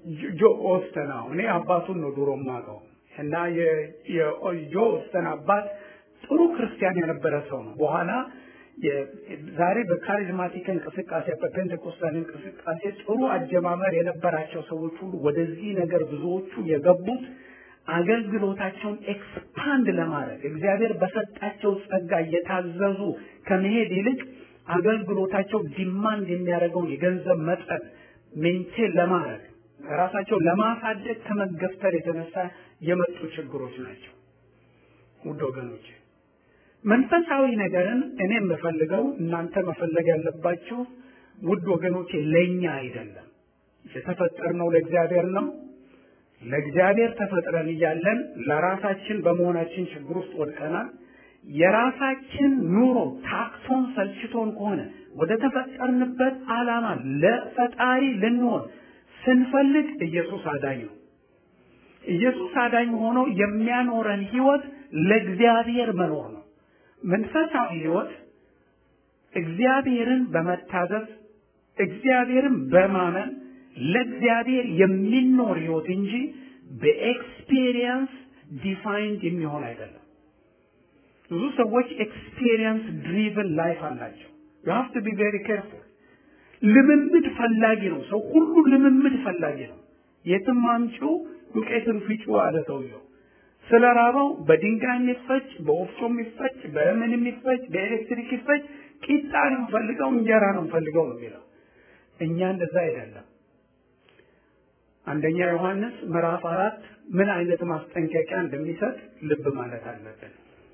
ጆ ኦስተን እኔ አባቱን ነው ድሮ የማውቀው እና የጆ ኦስተን አባት ጥሩ ክርስቲያን የነበረ ሰው ነው። በኋላ ዛሬ በካሪዝማቲክ እንቅስቃሴ በፔንቴኮስታል እንቅስቃሴ ጥሩ አጀማመር የነበራቸው ሰዎች ሁሉ ወደዚህ ነገር ብዙዎቹ የገቡት አገልግሎታቸውን ኤክስፓንድ ለማድረግ እግዚአብሔር በሰጣቸው ጸጋ እየታዘዙ ከመሄድ ይልቅ አገልግሎታቸው ዲማንድ የሚያደርገውን የገንዘብ መጠን ሜንቴን ለማድረግ ራሳቸው ለማሳደግ ከመገፍተር የተነሳ የመጡ ችግሮች ናቸው። ውድ ወገኖች መንፈሳዊ ነገርን እኔ የምፈልገው እናንተ መፈለግ ያለባችሁ ውድ ወገኖቼ ለኛ አይደለም። የተፈጠርነው ለእግዚአብሔር ነው። ለእግዚአብሔር ተፈጥረን እያለን ለራሳችን በመሆናችን ችግር ውስጥ ወድቀናል። የራሳችን ኑሮ ታክቶን ሰልችቶን ከሆነ ወደ ተፈጠርንበት ዓላማ ለፈጣሪ ልንሆን ስንፈልግ ኢየሱስ አዳኝ ነው። ኢየሱስ አዳኝ ሆኖ የሚያኖረን ህይወት ለእግዚአብሔር መኖር ነው። መንፈሳዊ ህይወት እግዚአብሔርን በመታዘዝ እግዚአብሔርን በማመን ለእግዚአብሔር የሚኖር ህይወት እንጂ በኤክስፒሪየንስ ዲፋይንድ የሚሆን አይደለም። ብዙ ሰዎች ኤክስፒሪየንስ ድሪቨን ላይፍ አላቸው። you have to be very careful። ልምምድ ፈላጊ ነው ሰው ሁሉ ልምምድ ፈላጊ ነው። የትም አምጪው ዱቄትን ፍጩ አለ ሰውየው። ስለራበው በድንጋይ የሚፈጭ በወፍጮ የሚፈጭ በምን የሚፈጭ በኤሌክትሪክ የሚፈጭ ቂጣ ነው ፈልገው እንጀራ ነው ፈልገው ነው የሚለው። እኛ እንደዛ አይደለም። አንደኛ ዮሐንስ ምዕራፍ 4 ምን አይነት ማስጠንቀቂያ እንደሚሰጥ ልብ ማለት አለብን።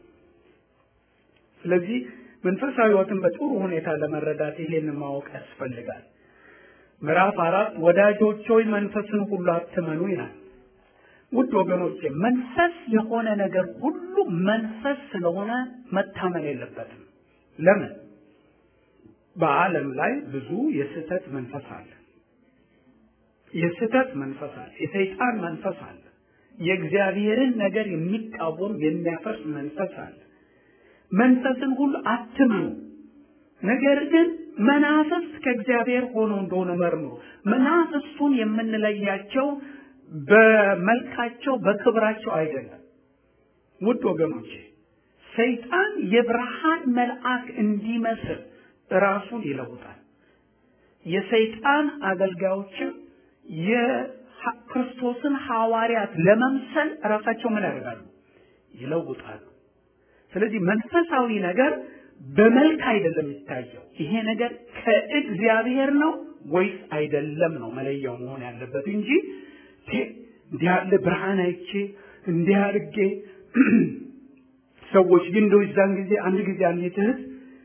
ስለዚህ መንፈሳዊ ህይወትን በጥሩ ሁኔታ ለመረዳት ይሄንን ማወቅ ያስፈልጋል። ምዕራፍ 4 ወዳጆች ሆይ መንፈስን ሁሉ አትመኑ ይላል። ውድ ወገኖቼ መንፈስ የሆነ ነገር ሁሉ መንፈስ ስለሆነ መታመን የለበትም። ለምን? በዓለም ላይ ብዙ የስህተት መንፈስ አለ። የስህተት መንፈስ አለ። የሰይጣን መንፈስ አለ። የእግዚአብሔርን ነገር የሚቃወም የሚያፈርስ መንፈስ አለ። መንፈስን ሁሉ አትመኑ፣ ነገር ግን መናፍስት ከእግዚአብሔር ሆኖ እንደሆነ መርምሩ። መናፍስቱን የምንለያቸው በመልካቸው በክብራቸው አይደለም። ውድ ወገኖቼ ሰይጣን የብርሃን መልአክ እንዲመስል ራሱን ይለውጣል። የሰይጣን አገልጋዮችም የክርስቶስን ሐዋርያት ለመምሰል ራሳቸው ምን ያደርጋሉ? ይለውጣሉ። ስለዚህ መንፈሳዊ ነገር በመልክ አይደለም የሚታየው። ይሄ ነገር ከእግዚአብሔር ነው ወይስ አይደለም ነው መለያው መሆን ያለበት እንጂ እንዲህ ያለ ብርሃን አይቼ እንዲህ አድርጌ ሰዎች ግን እንደው እዛን ጊዜ አንድ ጊዜ አንዲት እህት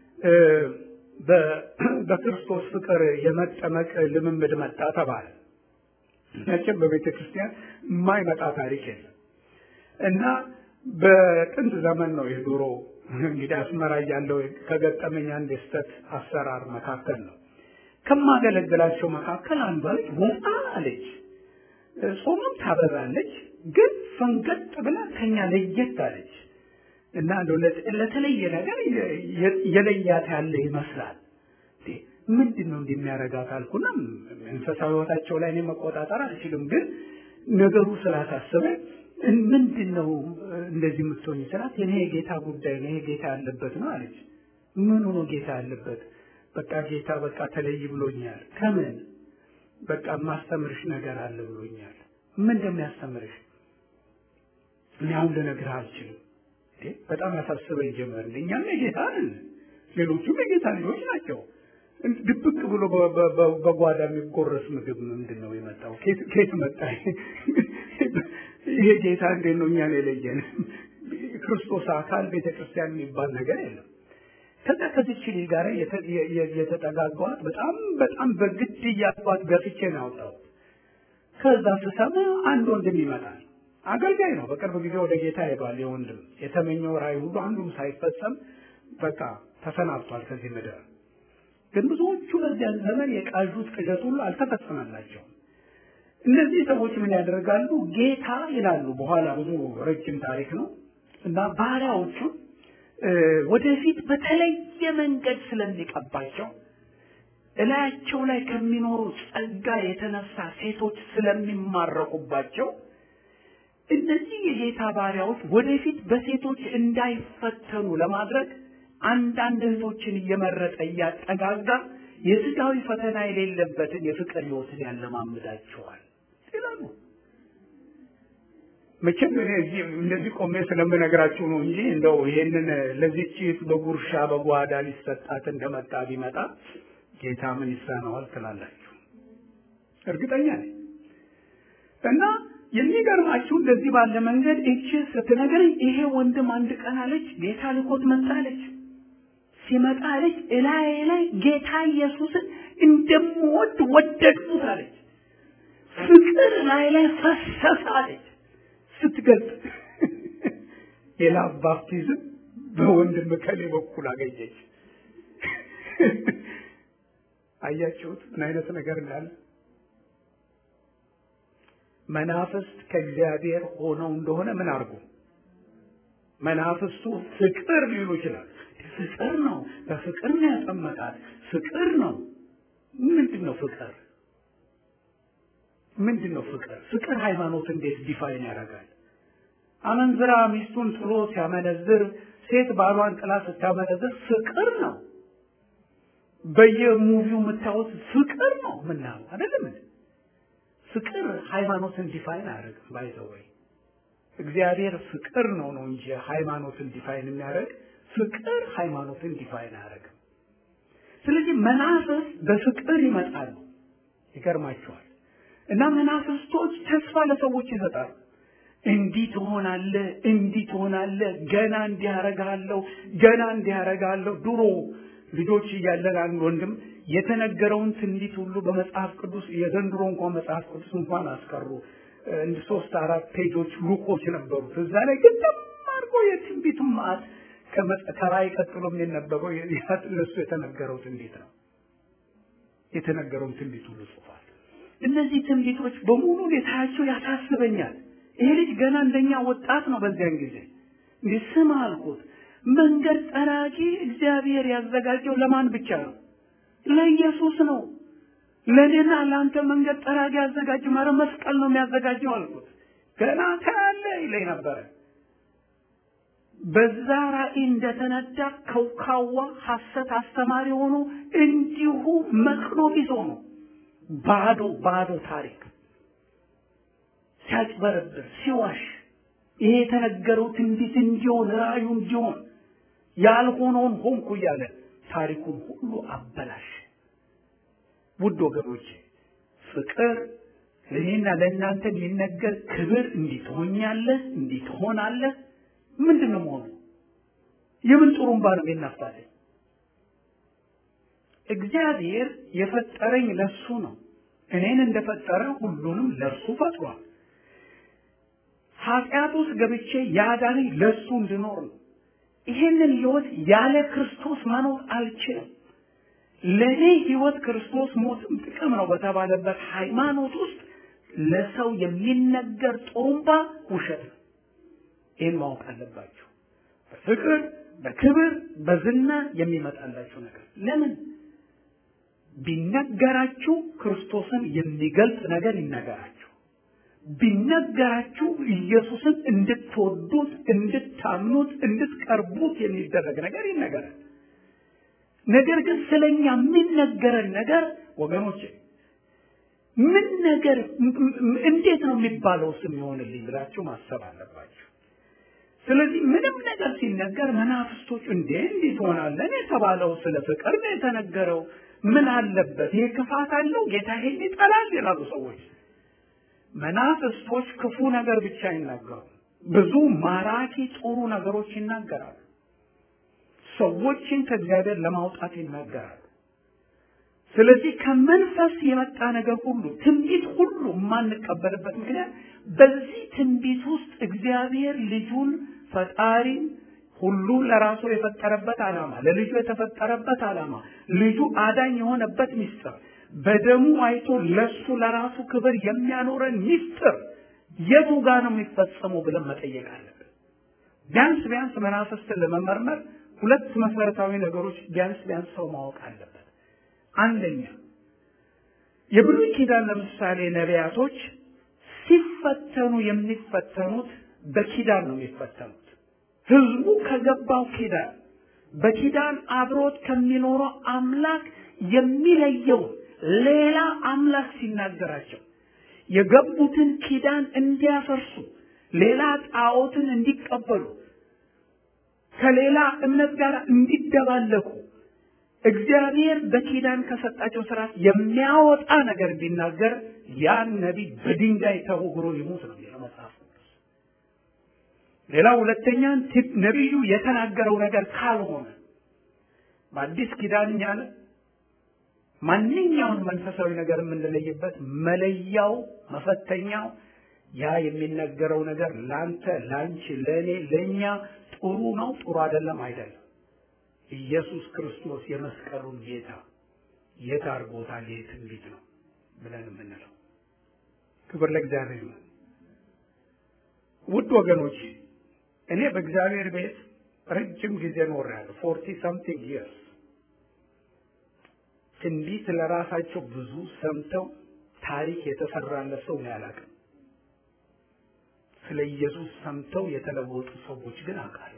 በክርስቶስ ፍቅር የመጠመቅ ልምምድ መጣ ተባለ። መቼም በቤተ ክርስቲያን የማይመጣ ታሪክ የለም እና በጥንት ዘመን ነው የድሮ እንግዲህ አስመራ ያለው ከገጠመኝ አንድ የስተት አሰራር መካከል ነው። ከማገለግላቸው መካከል አንዷ ልጅ ወጣ አለች። ጾምም ታበዛለች፣ ግን ፈንገጥ ብላ ከኛ ለየት አለች እና ለተለየ ነገር የለያት ያለ ይመስላል። ምንድነው እንደሚያረጋት አልኩና መንፈሳዊ ህይወታቸው ላይ እኔ መቆጣጠር አልችልም፣ ግን ነገሩ ስላሳሰበኝ ምንድነው እንደዚህ የምትሆኝ ስላት የኔ ጌታ ጉዳይ ነው፣ ጌታ ያለበት ነው አለች። ምን ሆኖ ጌታ ያለበት? በቃ ጌታ በቃ ተለይ ብሎኛል። ከምን? በቃ ማስተምርሽ ነገር አለ ብሎኛል። ምን እንደሚያስተምርሽ እኔ አሁን ልነግርህ አልችልም። በጣም ያሳስበኝ ጀመር። እኛም የጌታ ነን፣ ሌሎቹም የጌታ ልጆች ናቸው። ድብቅ ብሎ በጓዳ የሚጎረስ ምግብ ምንድነው የመጣው? ከየት መጣ? ይሄ ጌታ እንዴት ነው እኛን የለየን? ክርስቶስ አካል ቤተክርስቲያን የሚባል ነገር የለም። ከዚች ልጅ ጋር የተጠጋጋኋት በጣም በግድ እያልኳት ገፍቼ ነው ያወጣሁት። ከዛ ስሰማ አንድ ወንድም ይመጣል። አገልጋይ ነው። በቅርብ ጊዜ ወደ ጌታ ሄዷል። የወንድም የተመኘው ራእይ ሁሉ አንዱም ሳይፈጸም በቃ ተሰናብቷል ከዚህ ምድር። ግን ብዙዎቹ በዚያ ዘመን የቃዡት ቅዠት ሁሉ አልተፈጸመላቸውም። እነዚህ ሰዎች ምን ያደርጋሉ? ጌታ ይላሉ። በኋላ ብዙ ረጅም ታሪክ ነው እና ባሪያዎቹ ወደፊት በተለየ መንገድ ስለሚቀባቸው እላያቸው ላይ ከሚኖሩ ጸጋ የተነሳ ሴቶች ስለሚማረኩባቸው እነዚህ የጌታ ባሪያዎች ወደፊት በሴቶች እንዳይፈተኑ ለማድረግ አንዳንድ እህቶችን እየመረጠ እያጠጋጋ የስጋዊ ፈተና የሌለበትን የፍቅር ሕይወትን ያለማምዳቸዋል ይላሉ። መቼም እንደዚህ ቆሜ ስለምነግራችሁ ነው እንጂ እንደው ይሄንን ለዚህች በጉርሻ በጓዳ ሊሰጣት እንደመጣ ቢመጣ ጌታ ምን ይሳነዋል ትላላችሁ? እርግጠኛ ነኝ። እና የሚገርማችሁ እንደዚህ ባለ መንገድ እቺ ስትነግረኝ ይሄ ወንድም አንድ ቀን አለች ጌታ ልኮት መጣለች። ሲመጣ አለች እላዬ ላይ ጌታ ኢየሱስን እንደምወድ ወደድኩት አለች። ፍቅር ላይ ፈሰሰ አለች። ስትገልጥ የላ ባፕቲዝም በወንድም ከሌ በኩል አገኘች። አያችሁት ምን አይነት ነገር እንዳለ? መናፍስት ከእግዚአብሔር ሆነው እንደሆነ ምን አርጉ? መናፍስቱ ፍቅር ሊሉ ይችላል። ፍቅር ነው፣ በፍቅር ነው ያጠመቃል፣ ፍቅር ነው። ምንድነው ፍቅር? ምንድነው ፍቅር? ፍቅር ሃይማኖት እንዴት ዲፋይን ያደርጋል? አመንዝራ ሚስቱን ጥሎ ሲያመነዝር፣ ሴት ባሏን ጥላ ስታመነዝር ፍቅር ነው። በየሙቪው የምታዩት ፍቅር ነው ምናምን አይደለም እንዴ? ፍቅር ሃይማኖትን ዲፋይን አያደርግም። ባይዘወይ እግዚአብሔር ፍቅር ነው እንጂ ሃይማኖትን ዲፋይን የሚያደርግ ፍቅር ሃይማኖትን ዲፋይን አያደርግም። ስለዚህ መናፍስት በፍቅር ይመጣሉ። ይገርማቸዋል። እና መናፍስቶች ተስፋ ለሰዎች ይሰጣሉ። እንዲህ ትሆናለህ፣ እንዲህ ትሆናለህ፣ ገና እንዲህ አደርጋለሁ፣ ገና እንዲህ አደርጋለሁ። ድሮ ልጆች እያለን አንድ ወንድም የተነገረውን ትንቢት ሁሉ በመጽሐፍ ቅዱስ የዘንድሮ እንኳን መጽሐፍ ቅዱስ እንኳን አስቀሩ 3-4 ፔጆች ሉቆች ነበሩት። እዛ ላይ ግጥም አድርጎ የትንቢቱን ማዕት ከራእይ ቀጥሎ የሚነበበው ለሱ የተነገረው ትንቢት ነው። የተነገረውን ትንቢት ሁሉ ጽፏል። እነዚህ ትንቢቶች በሙሉ ጌታቸው ያሳስበኛል። ይሄ ልጅ ገና እንደኛ ወጣት ነው። በዚያን ጊዜ እንዴ ስማ አልኩት፣ መንገድ ጠራጊ እግዚአብሔር ያዘጋጀው ለማን ብቻ ነው? ለኢየሱስ ነው። ለኔና ለአንተ መንገድ ጠራጊ ያዘጋጀው መስቀል ነው የሚያዘጋጀው አልኩት። ገና ታያለ ይለኝ ነበር። በዛ ራእይ እንደተነዳ ከውካዋ ሐሰት አስተማሪ ሆኖ እንዲሁ መክኖ ይዞ ነው ባዶ ታሪክ ሲያጭበረብር ሲዋሽ ይሄ የተነገረው ትንቢት እንዲሆን ራእዩ እንዲሆን ያልሆነውን ሆንኩ እያለ ታሪኩን ሁሉ አበላሽ። ውድ ወገኖቼ ፍቅር ለእኔና ለእናንተ የሚነገር ክብር እንዲትሆኛለህ እንዲትሆናለህ ምንድነው መሆኑ? የምን ጥሩምባ ነው የሚናፋልኝ? እግዚአብሔር የፈጠረኝ ለሱ ነው። እኔን እንደፈጠረ ሁሉንም ለሱ ፈጥሯል። ኃጢአት ውስጥ ገብቼ ያዳነኝ ለሱ እንድኖር ነው። ይሄንን ህይወት ያለ ክርስቶስ መኖር አልችልም። ለኔ ህይወት ክርስቶስ ሞትም ጥቅም ነው በተባለበት ሃይማኖት ውስጥ ለሰው የሚነገር ጥሩምባ ውሸት ነው። ይህን ማወቅ አለባችሁ። በፍቅር በክብር በዝና የሚመጣላችሁ ነገር ለምን ቢነገራችሁ ክርስቶስን የሚገልጽ ነገር ይነገራችሁ። ቢነገራችሁ ኢየሱስን እንድትወዱት እንድታምኑት እንድትቀርቡት የሚደረግ ነገር ይነገራል። ነገር ግን ስለኛ የሚነገረን ነገር ወገኖቼ ምን ነገር እንዴት ነው የሚባለው ስም ይሆንልኝ ብላችሁ ማሰብ አለባችሁ። ስለዚህ ምንም ነገር ሲነገር መናፍስቶች እንዴት ሆናለን የተባለው ስለ ፍቅር ነው የተነገረው ምን አለበት ይሄ ክፋት አለው ጌታ ይሄን ይጠላል ይላሉ ሰዎች። መናፍስቶች ክፉ ነገር ብቻ ይናገራሉ። ብዙ ማራኪ ጥሩ ነገሮች ይናገራሉ። ሰዎችን ከእግዚአብሔር ለማውጣት ይናገራሉ። ስለዚህ ከመንፈስ የመጣ ነገር ሁሉ ትንቢት ሁሉ የማንቀበልበት ምክንያት በዚህ ትንቢት ውስጥ እግዚአብሔር ልጁን ፈጣሪ ሁሉ ለራሱ የፈጠረበት ዓላማ ለልጁ የተፈጠረበት ዓላማ ልጁ አዳኝ የሆነበት ሚስጥር በደሙ አይቶ ለሱ ለራሱ ክብር የሚያኖረን ሚስጥር የቱ ጋር ነው የሚፈጸመው ብለን መጠየቅ አለብን። ቢያንስ መናፍስትን ለመመርመር ሁለት መሰረታዊ ነገሮች ቢያንስ ሰው ማወቅ አለበት። አንደኛ የብሉይ ኪዳን ለምሳሌ ነቢያቶች ሲፈተኑ የሚፈተኑት በኪዳን ነው የሚፈተኑት። ህዝቡ ከገባው ኪዳን በኪዳን አብሮት ከሚኖረው አምላክ የሚለየው ሌላ አምላክ ሲናገራቸው የገቡትን ኪዳን እንዲያፈርሱ፣ ሌላ ጣዖትን እንዲቀበሉ፣ ከሌላ እምነት ጋር እንዲደባለቁ እግዚአብሔር በኪዳን ከሰጣቸው ስርዓት የሚያወጣ ነገር ቢናገር ያን ነቢይ በድንጋይ ተወግሮ ይሞት ነው የሚለው መጽሐፍ ቅዱስ። ሌላ ሁለተኛ ነቢዩ የተናገረው ነገር ካልሆነ በአዲስ ኪዳን ያለ ማንኛውን መንፈሳዊ ነገር የምንለይበት መለያው መፈተኛው ያ የሚነገረው ነገር ላንተ፣ ላንቺ፣ ለኔ፣ ለኛ ጥሩ ነው ጥሩ አይደለም ኢየሱስ ክርስቶስ የመስቀሉን ጌታ የት አድርጎታል፣ የት እንዴት ነው ብለን የምንለው። ክብር ለእግዚአብሔር ነው። ውድ ወገኖች እኔ በእግዚአብሔር ቤት ረጅም ጊዜ ኖሬያለሁ። 40 something years። ትንቢት ለራሳቸው ብዙ ሰምተው ታሪክ የተሰራለት ሰው ነው ያላቀም። ስለ ኢየሱስ ሰምተው የተለወጡ ሰዎች ግን አውቃለሁ።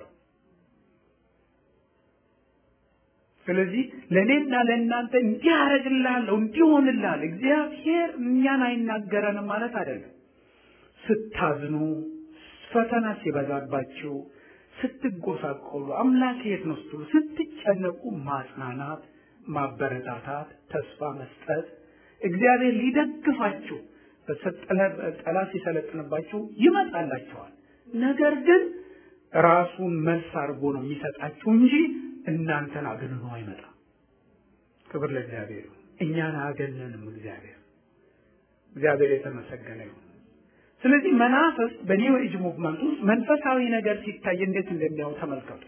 ስለዚህ ለኔና ለእናንተ እንዲያረግልሃለሁ እንዲሆንልሃል እግዚአብሔር እኛን አይናገረንም ማለት አይደለም። ስታዝኑ፣ ፈተና ሲበዛባችሁ፣ ስትጎሳቆሉ፣ አምላክ የት ነው ስትሉ፣ ስትጨነቁ ማጽናናት፣ ማበረታታት፣ ተስፋ መስጠት፣ እግዚአብሔር ሊደግፋችሁ ጠላት ሲሰለጥንባችሁ ይመጣላችኋል። ነገር ግን ራሱን መልስ አድርጎ ነው የሚሰጣችሁ እንጂ እናንተን አገንኖ አይመጣም። ክብር ለእግዚአብሔር። እኛን አገነንም እግዚአብሔር የተመሰገነ ይሁን። ስለዚህ መናፍስት በኒው ኤጅ ሙቭመንት ውስጥ መንፈሳዊ ነገር ሲታይ እንዴት እንደሚያው ተመልከቱ።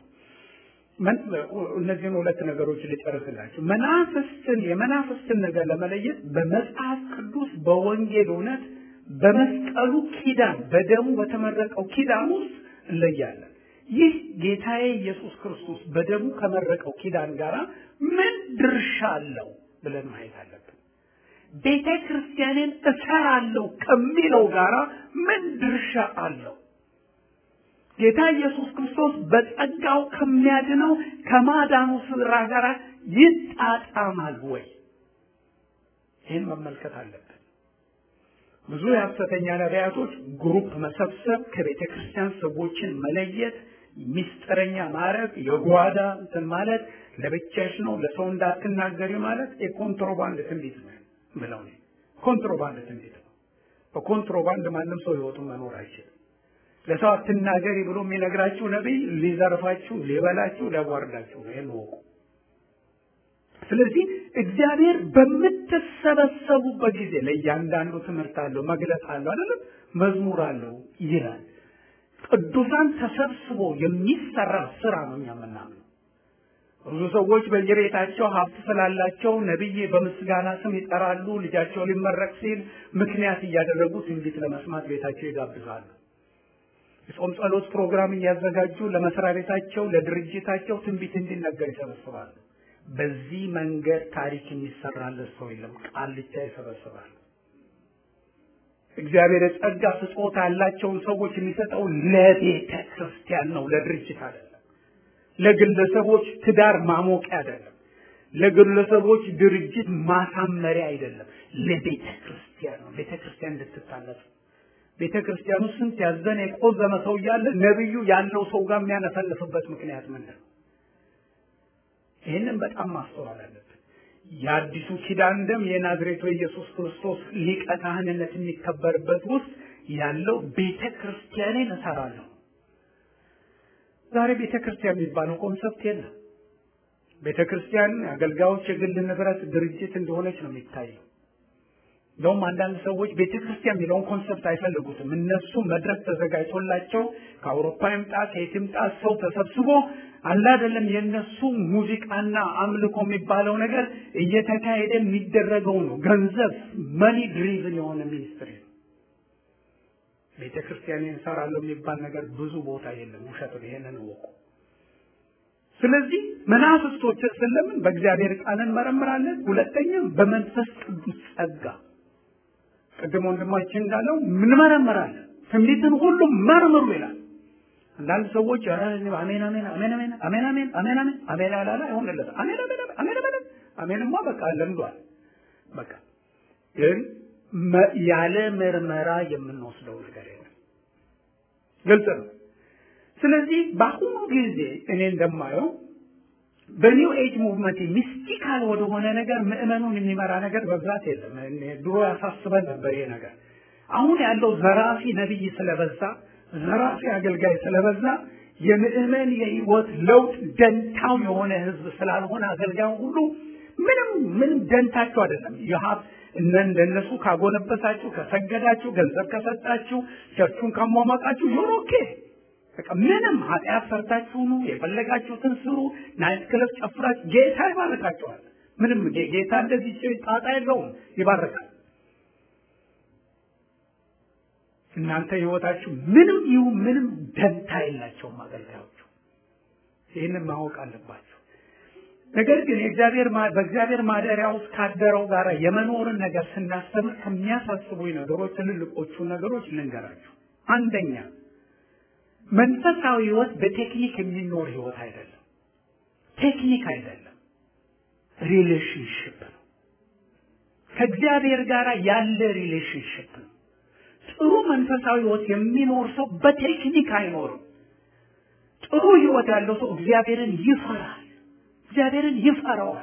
እነዚህን ሁለት ነገሮች ልጨርስላችሁ። የመናፍስትን ነገር ለመለየት በመጽሐፍ ቅዱስ በወንጌል እውነት በመስቀሉ ኪዳን በደሙ በተመረቀው ኪዳን ውስጥ እንለያለን። ይህ ጌታዬ ኢየሱስ ክርስቶስ በደሙ ከመረቀው ኪዳን ጋር ምን ድርሻ አለው ብለን ማየት አለብን። ቤተ ክርስቲያንን እሰራለሁ ከሚለው ጋር ምን ድርሻ አለው? ጌታ ኢየሱስ ክርስቶስ በጸጋው ከሚያድነው ከማዳኑ ስራ ጋር ይጣጣማል ወይ? ይህን መመልከት አለብን። ብዙ የሐሰተኛ ነቢያቶች ግሩፕ መሰብሰብ፣ ከቤተ ክርስቲያን ሰዎችን መለየት፣ ሚስጥረኛ ማረግ፣ የጓዳ እንትን ማለት፣ ለብቻሽ ነው ለሰው እንዳትናገሪ ማለት የኮንትሮባንድ ትንቢት ነው ብለው ነው። ኮንትሮባንድ ትንቢት ነው። በኮንትሮባንድ ማንም ሰው ህይወቱን መኖር አይችልም። ለሰው አትናገሪ ብሎ የሚነግራችሁ ነብይ ሊዘርፋችሁ፣ ሊበላችሁ፣ ሊያዋርዳችሁ ነው። ይሄን ወቁ። ስለዚህ እግዚአብሔር በምትሰበሰቡበት ጊዜ ለእያንዳንዱ ትምህርት አለው፣ መግለጥ አለው፣ አይደለም መዝሙር አለው ይላል። ቅዱሳን ተሰብስቦ የሚሰራ ስራ ነው የምናምነው። ብዙ ሰዎች በየቤታቸው ሀብት ስላላቸው ነብይ በምስጋና ስም ይጠራሉ። ልጃቸው ሊመረቅ ሲል ምክንያት እያደረጉ ትንቢት ለመስማት ቤታቸው ይጋብዛሉ። የጾም ጸሎት ፕሮግራም እያዘጋጁ ለመስሪያ ቤታቸው ለድርጅታቸው ትንቢት እንዲነገር ይሰበስባሉ። በዚህ መንገድ ታሪክ የሚሰራለት ሰው የለም። ቃል ብቻ ይሰበስባሉ። እግዚአብሔር ጸጋ ስጦታ ያላቸውን ሰዎች የሚሰጠው ለቤተ ክርስቲያን ነው፣ ለድርጅት አይደለም። ለግለሰቦች ትዳር ማሞቂያ አይደለም። ለግለሰቦች ድርጅት ማሳመሪያ አይደለም። ለቤተ ክርስቲያን ነው። ቤተ ክርስቲያን እንድትታነጽ። ቤተ ክርስቲያኑ ስንት ያዘነ የቆዘመ ሰው እያለ ነብዩ ያለው ሰው ጋር የሚያነፈልፍበት ምክንያት ምንድን ነው? ይህንን በጣም ማስተዋል አለብን። የአዲሱ ኪዳን ደም የናዝሬቱ ኢየሱስ ክርስቶስ ሊቀ ካህንነት የሚከበርበት ውስጥ ያለው ቤተ ክርስቲያንን እሰራለሁ። ዛሬ ቤተ ክርስቲያን የሚባለው ኮንሰፕት የለም። ቤተ ክርስቲያን አገልጋዮች የግል ንብረት ድርጅት እንደሆነች ነው የሚታየው። እንደውም አንዳንድ ሰዎች ቤተ ክርስቲያን የሚለውን ኮንሰፕት አይፈልጉትም። እነሱ መድረክ ተዘጋጅቶላቸው ከአውሮፓ ይምጣ ከየት ይምጣ ሰው ተሰብስቦ አለ አይደለም የነሱ ሙዚቃና አምልኮ የሚባለው ነገር እየተካሄደ የሚደረገው ነው። ገንዘብ መኒ ድሪቭን የሆነ ሚኒስትሪ ነው። ቤተ ክርስቲያን እንሰራለሁ የሚባል ነገር ብዙ ቦታ የለም። ውሸት ነው። ይሄንን ወቁ። ስለዚህ መናፍስቶችን ስለምን በእግዚአብሔር ቃል እንመረምራለን። ሁለተኛም በመንፈስ ቅዱስ ጸጋ ቅድም ወንድማችን እንዳለው እንመረምራለን። ትንቢትን ሁሉ መርምሩ ይላል። አንዳንድ ሰዎች አሜን አሜን አሜን አሜን አሜን አሜን አሜን አሜን አሜን አላላ አይሆንለት አሜን አሜን አሜን አሜን አሜንማ በቃ ለምዷል። በቃ ግን ያለ ምርመራ የምንወስደው ነገር የለም። ግልጽ ነው። ስለዚህ በአሁኑ ጊዜ እኔ እንደማየው በኒው ኤጅ ሙቭመንት ሚስቲካል ወደሆነ ነገር ምእመኑን የሚመራ ነገር በብዛት የለም። ድሮ ያሳስበን ነበር ይሄ ነገር። አሁን ያለው ዘራፊ ነብይ ስለበዛ፣ ዘራፊ አገልጋይ ስለበዛ የምእመን የህይወት ለውጥ ደንታው የሆነ ህዝብ ስላልሆነ አገልጋዩ ሁሉ ምንም ደንታቸው አይደለም። ይሃብ እንደነሱ ካጎነበሳችሁ፣ ከሰገዳችሁ፣ ገንዘብ ከሰጣችሁ፣ ቸርቹን ካሟሟቃችሁ ዩር ኦኬ። በቃ ምንም ኃጢአት ሰርታችሁ ነው የፈለጋችሁትን ስሩ፣ ናይት ክለብ ጨፍራችሁ ጌታ ይባርካችኋል። ምንም ጌታ እንደዚህ ጣጣ የለውም፣ ይባርካል። እናንተ ህይወታችሁ ምንም ደንታ የላቸውም አገልጋዮቹ። ይህንን ማወቅ አለባችሁ። ነገር ግን በእግዚአብሔር ማደሪያ ውስጥ ካደረው ጋር የመኖርን ነገር ስናስተምር ከሚያሳስቡኝ ነገሮች ትልልቆቹ ነገሮች ልንገራችሁ። አንደኛ መንፈሳዊ ህይወት በቴክኒክ የሚኖር ህይወት አይደለም። ቴክኒክ አይደለም፣ ሪሌሽንሺፕ ነው። ከእግዚአብሔር ጋር ያለ ሪሌሽንሺፕ ነው። ጥሩ መንፈሳዊ ህይወት የሚኖር ሰው በቴክኒክ አይኖርም። ጥሩ ህይወት ያለው ሰው እግዚአብሔርን ይፈራል፣ እግዚአብሔርን ይፈራዋል።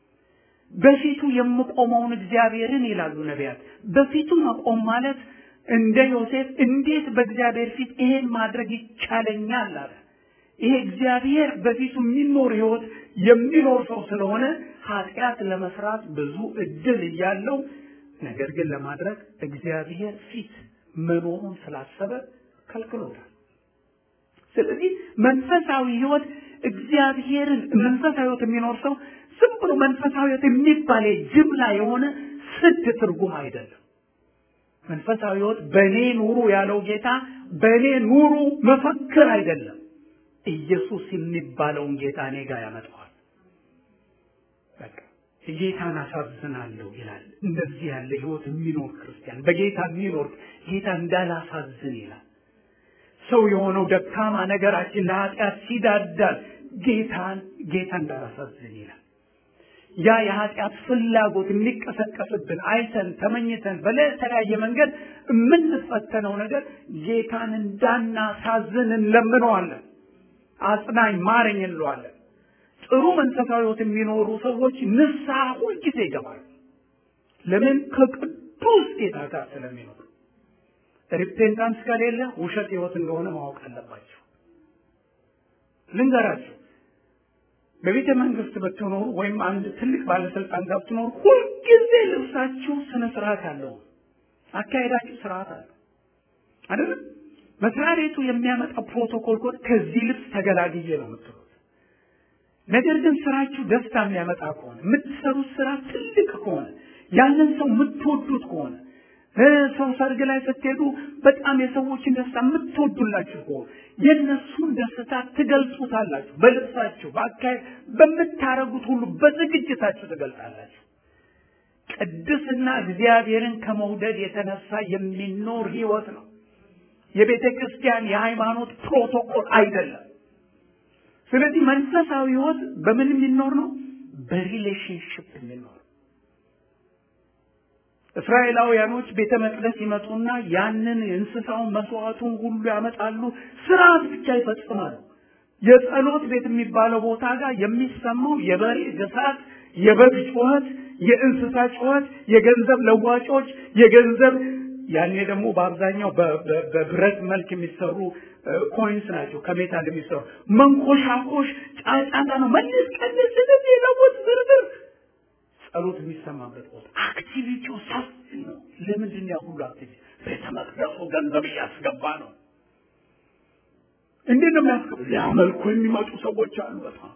በፊቱ የምቆመውን እግዚአብሔርን ይላሉ ነቢያት። በፊቱ መቆም ማለት እንደ ዮሴፍ እንዴት በእግዚአብሔር ፊት ይሄን ማድረግ ይቻለኛል አለ። ይሄ እግዚአብሔር በፊቱ የሚኖር ህይወት የሚኖር ሰው ስለሆነ ኃጢአት ለመስራት ብዙ እድል እያለው ነገር ግን ለማድረግ እግዚአብሔር ፊት መኖሩን ስላሰበ ከልክሎታል። ስለዚህ መንፈሳዊ ህይወት እግዚአብሔርን መንፈሳዊ ህይወት የሚኖር ሰው ዝም ብሎ መንፈሳዊ ህይወት የሚባል ጅምላ የሆነ ስድ ትርጉም አይደለም። መንፈሳዊ ህይወት በእኔ ኑሩ ያለው ጌታ በእኔ ኑሩ መፈክር አይደለም። ኢየሱስ የሚባለውን ጌታ እኔ ጋር ያመጣዋል። በቃ ጌታን አሳዝናለሁ ይላል። እንደዚህ ያለ ህይወት የሚኖር ክርስቲያን በጌታ የሚኖር ጌታ እንዳላሳዝን ይላል። ሰው የሆነው ደካማ ነገራችን ለኃጢአት ሲዳዳል ጌታ እንዳላሳዝን ይላል። ያ የኃጢአት ፍላጎት የሚቀሰቀስብን አይተን ተመኝተን በተለያየ መንገድ የምንፈተነው ነገር ጌታን እንዳናሳዝን እንለምነዋለን። አጽናኝ ማረኝ እንለዋለን። ጥሩ መንፈሳዊ ህይወት የሚኖሩ ሰዎች ንስሐ ሁልጊዜ ይገባሉ። ለምን? ከቅዱስ ጌታ ጋር ስለሚኖሩ። ሪፔንታንስ ከሌለ ውሸት ህይወት እንደሆነ ማወቅ አለባቸው። ልንገራችሁ፣ በቤተ መንግስት ብትኖሩ ወይም አንድ ትልቅ ባለስልጣን ጋር ብትኖሩ ሁልጊዜ ልብሳችሁ ስነ ስርዓት አለው፣ አካሄዳችሁ ስርዓት አለው አይደል? መስሪያ ቤቱ የሚያመጣው ፕሮቶኮል ኮድ ከዚህ ልብስ ተገላግዬ ነው የምትሉት። ነገር ግን ስራችሁ ደስታ የሚያመጣ ከሆነ የምትሰሩት ስራ ትልቅ ከሆነ ያንን ሰው የምትወዱት ከሆነ ሰው ሰርግ ላይ ስትሄዱ በጣም የሰዎችን ደስታ የምትወዱላችሁ ከሆነ የነሱን ደስታ ትገልጹታላችሁ። በልብሳችሁ፣ በአካሄድ፣ በምታረጉት ሁሉ በዝግጅታችሁ ትገልጻላችሁ። ቅድስና እግዚአብሔርን ከመውደድ የተነሳ የሚኖር ህይወት ነው። የቤተ ክርስቲያን የሃይማኖት ፕሮቶኮል አይደለም። ስለዚህ መንፈሳዊ ህይወት በምን የሚኖር ነው? በሪሌሽንሺፕ የሚኖር። እስራኤላውያኖች ቤተ መቅደስ ይመጡና ያንን እንስሳውን መስዋዕቱን ሁሉ ያመጣሉ፣ ስርዓት ብቻ ይፈጽማሉ። የጸሎት ቤት የሚባለው ቦታ ጋር የሚሰማው የበሬ ግሳት፣ የበግ ጩኸት፣ የእንስሳ ጩኸት፣ የገንዘብ ለዋጮች፣ የገንዘብ ያኔ ደግሞ በአብዛኛው በብረት መልክ የሚሰሩ ኮይንስ ናቸው፣ ከሜታል የሚሰሩ መንኮሻኮሽ፣ ጫጫታ ነው። መልስ ቀንስ፣ ስለዚህ ለወጥ ዝርዝር ጸሎት የሚሰማበት ቦታ አክቲቪቲው ሰፊ ነው። ለምንድን ነው ሁሉ አክቲቪቲ? ቤተ መቅደሱ ገንዘብ እያስገባ ነው። እንዴት ነው የሚያስገባ? ሊያመልኩ የሚመጡ ሰዎች አሉ በጣም።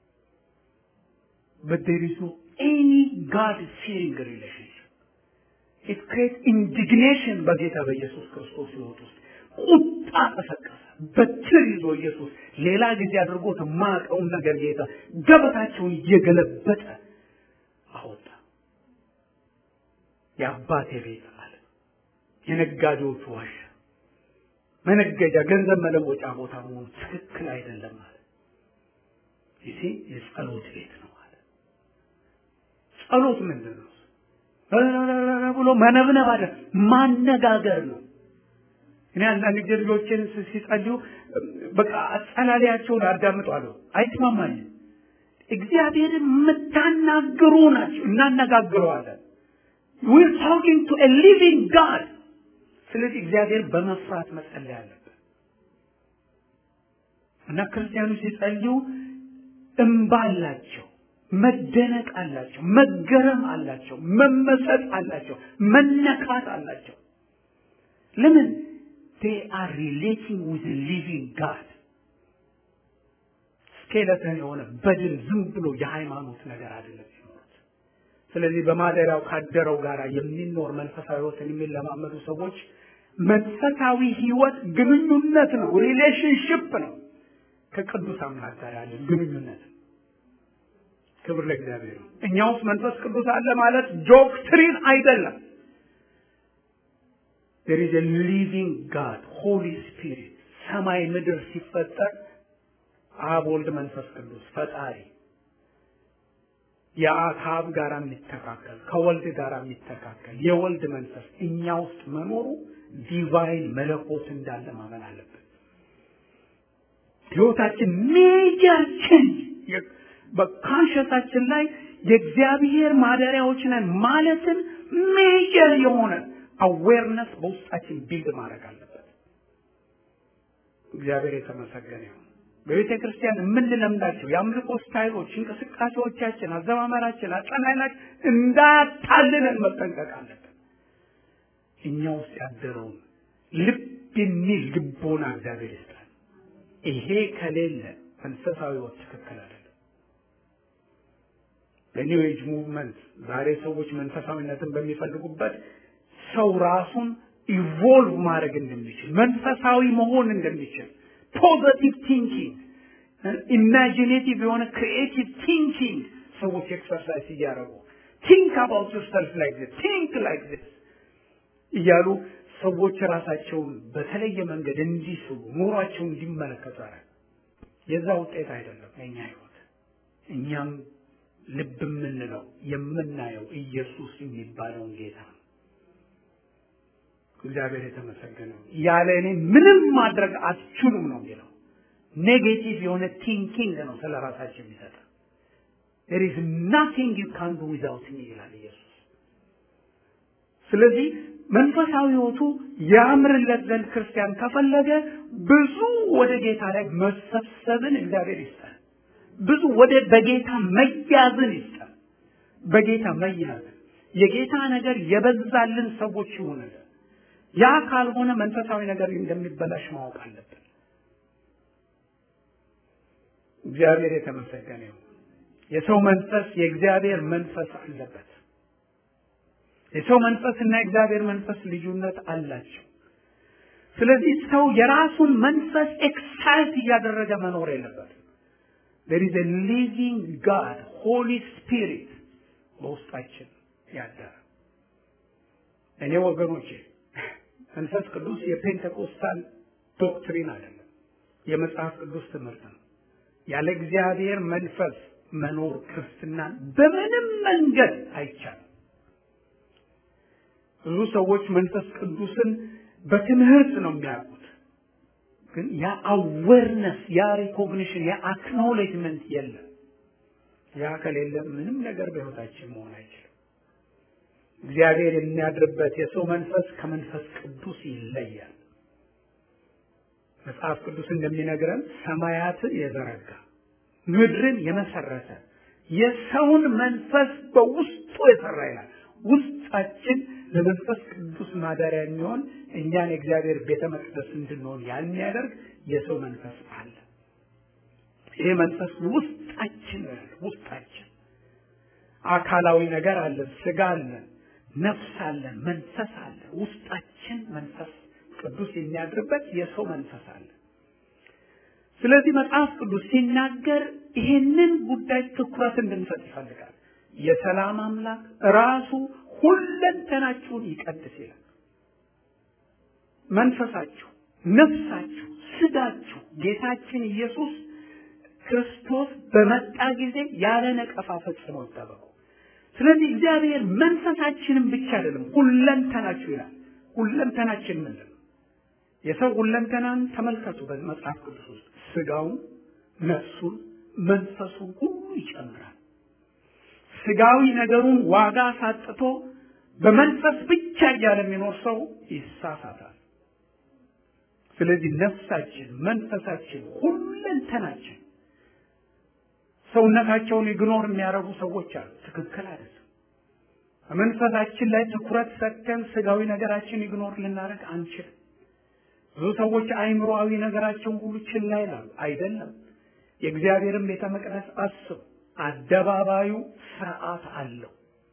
but there is no any God fearing relationship. it creates indignation በጌታ በኢየሱስ ክርስቶስ ህይወት ውስጥ ቁጣ ቀሰቀሰ። በትር ይዞ ኢየሱስ ሌላ ጊዜ አድርጎት የማያውቀውን ነገር ጌታ ገበታቸውን እየገለበጠ አወጣ። የአባቴ ቤት አለ የነጋዴዎቹ ዋሻ፣ መነገጃ ገንዘብ መለወጫ ቦታ መሆኑ ትክክል አይደለም አለ። ይሄ የጸሎት ቤት ነው አለ። ጸሎት ምንድን ነው ብሎ መነብነብ አይደል፣ ማነጋገር ነው። እኔ አንዳንድ ጊዜ ልጆችን ሲጸልዩ በቃ አጸላሊያቸውን አዳምጣለሁ፣ አይስማማኝም። እግዚአብሔርን የምታናግሩ ናቸው፣ እናነጋግረዋለን። we're talking to a living God። ስለዚህ እግዚአብሔር በመፍራት መጸለይ አለበት እና ክርስቲያኖች ሲጸልዩ እንባ አላቸው፣ መደነቅ አላቸው፣ መገረም አላቸው፣ መመሰጥ አላቸው፣ መነካት አላቸው። ለምን? they are relating with a living God። ስኬለተን የሆነ በድን ዝም ብሎ የሃይማኖት ነገር አይደለም። ስለዚህ በማደሪያው ካደረው ጋር የሚኖር መንፈሳዊ ሕይወትን የሚለማመዱ ሰዎች መንፈሳዊ ሕይወት ግንኙነት ነው፣ ሪሌሽንሺፕ ነው። ከቅዱስ አምላክ ጋር ያለ ግንኙነት። ክብር ለእግዚአብሔር ነው። እኛ ውስጥ መንፈስ ቅዱስ አለ ማለት ዶክትሪን አይደለም። there is a living God, Holy Spirit። ሰማይ ምድር ሲፈጠር አብ ወልድ መንፈስ ቅዱስ ፈጣሪ ከአብ ጋር የሚተካከል ከወልድ ጋር የሚተካከል የወልድ መንፈስ እኛ ውስጥ መኖሩ ዲቫይን መለኮት እንዳለ ማመን አለብን። ሕይወታችን ሜጀር ቼንጅ በካንሸሳችን ላይ የእግዚአብሔር ማደሪያዎች ነን ማለትን ሜጀር የሆነ አዌርነስ በውስጣችን ቢልድ ማድረግ አለበት። እግዚአብሔር የተመሰገነ ይሁን። በቤተ ክርስቲያን የምንለምዳቸው የአምልኮ ስታይሎች፣ እንቅስቃሴዎቻችን፣ አዘማመራችን፣ አጸናናችን እንዳያታልለን መጠንቀቅ አለብን። እኛ ውስጥ ያደረውን ልብ የሚል ልቦና እግዚአብሔር ይስጣል። ይሄ ከሌለ መንፈሳዊ ሕይወት ትክክል አይደለም። በኒው ኤጅ ሙቭመንት ዛሬ ሰዎች መንፈሳዊነትን በሚፈልጉበት ሰው ራሱን ኢቮልቭ ማድረግ እንደሚችል መንፈሳዊ መሆን እንደሚችል ፖዚቲቭ ቲንኪንግ ኢማጂኔቲቭ የሆነ ክሪኤቲቭ ቲንኪንግ ሰዎች ኤክሰርሳይዝ እያደረጉ ቲንክ አባውት ዮርሰልፍ ላይክ ዚስ ቲንክ ላይክ ዚስ እያሉ ሰዎች ራሳቸውን በተለየ መንገድ እንዲስቡ ኑሯቸውን እንዲመለከቱ ያደርጋል። የዛ ውጤት አይደለም የኛ ሕይወት። እኛም ልብ የምንለው የምናየው ኢየሱስ የሚባለውን ጌታ ነው። እግዚአብሔር የተመሰገነ ነው። ያለ እኔ ምንም ማድረግ አትችሉም ነው የሚለው። ኔጌቲቭ የሆነ ቲንኪንግ ነው ስለ ራሳችን የሚሰጠ። there is nothing you can do without me ይላል ኢየሱስ። ስለዚህ መንፈሳዊ ሕይወቱ ያምርለት ዘንድ ክርስቲያን ከፈለገ ብዙ ወደ ጌታ ላይ መሰብሰብን እግዚአብሔር ይስጣል። ብዙ ወደ በጌታ መያዝን ይስጣል። በጌታ መያዝን የጌታ ነገር የበዛልን ሰዎች ይሆናል። ያ ካልሆነ መንፈሳዊ ነገር እንደሚበላሽ ማወቅ አለብን። እግዚአብሔር የተመሰገነ ይሁን። የሰው መንፈስ የእግዚአብሔር መንፈስ አለበት። የሰው መንፈስና የእግዚአብሔር መንፈስ ልዩነት አላቸው። ስለዚህ ሰው የራሱን መንፈስ ኤክሳይት እያደረገ መኖር የለበትም። there is a living God, Holy Spirit በውስጣችን ያደረ። እኔ ወገኖቼ መንፈስ ቅዱስ የፔንቴኮስታል ዶክትሪን አይደለም፣ የመጽሐፍ ቅዱስ ትምህርት ነው። ያለ እግዚአብሔር መንፈስ መኖር ክርስትናን በምንም መንገድ አይቻልም። ብዙ ሰዎች መንፈስ ቅዱስን በትምህርት ነው የሚያውቁት፣ ግን ያ አዌርነስ፣ ያ ሪኮግኒሽን፣ ያ አክኖሌጅመንት የለም። ያ ከሌለ ምንም ነገር በሕይወታችን መሆን አይችልም። እግዚአብሔር የሚያድርበት የሰው መንፈስ ከመንፈስ ቅዱስ ይለያል። መጽሐፍ ቅዱስ እንደሚነግረን ሰማያትን የዘረጋ ምድርን የመሰረተ የሰውን መንፈስ በውስጡ የሰራ ይላል። ውስጣችን ለመንፈስ ቅዱስ ማደሪያ የሚሆን እኛን የእግዚአብሔር ቤተ መቅደስ እንድንሆን የሚያደርግ የሰው መንፈስ አለ። ይሄ መንፈስ ውስጣችን ነው። ውስጣችን አካላዊ ነገር አለ፣ ስጋ አለ፣ ነፍስ አለ፣ መንፈስ አለ። ውስጣችን መንፈስ ቅዱስ የሚያድርበት የሰው መንፈስ አለ። ስለዚህ መጽሐፍ ቅዱስ ሲናገር ይሄንን ጉዳይ ትኩረት እንድንሰጥ ይፈልጋል። የሰላም አምላክ ራሱ ሁለንተናችሁን ይቀድስ ይላል። መንፈሳችሁ፣ ነፍሳችሁ፣ ስጋችሁ ጌታችን ኢየሱስ ክርስቶስ በመጣ ጊዜ ያለ ነቀፋ ፈጽሞ ይጠበቁ። ስለዚህ እግዚአብሔር መንፈሳችንን ብቻ አይደለም ሁለንተናችሁ ይላል። ሁለንተናችን ምንድን ነው? የሰው ሁለንተናን ተመልከቱ። በመጽሐፍ ቅዱስ ውስጥ ስጋውን፣ ነፍሱን፣ መንፈሱን ሁሉ ይጨምራል። ስጋዊ ነገሩን ዋጋ ሳጥቶ በመንፈስ ብቻ እያለ የሚኖር ሰው ይሳሳታል። ስለዚህ ነፍሳችን፣ መንፈሳችን፣ ሁለንተናችን ሰውነታቸውን ኢግኖር የሚያደርጉ ሰዎች አሉ። ትክክል አይደለም። መንፈሳችን ላይ ትኩረት ሰጥተን ስጋዊ ነገራችን ኢግኖር ልናደርግ አንችልም። ብዙ ሰዎች አእምሮአዊ ነገራቸውን ሁሉ ችላ ይላሉ። አይደለም። የእግዚአብሔርን ቤተ መቅደስ አስቡ። አደባባዩ ስርዓት አለው።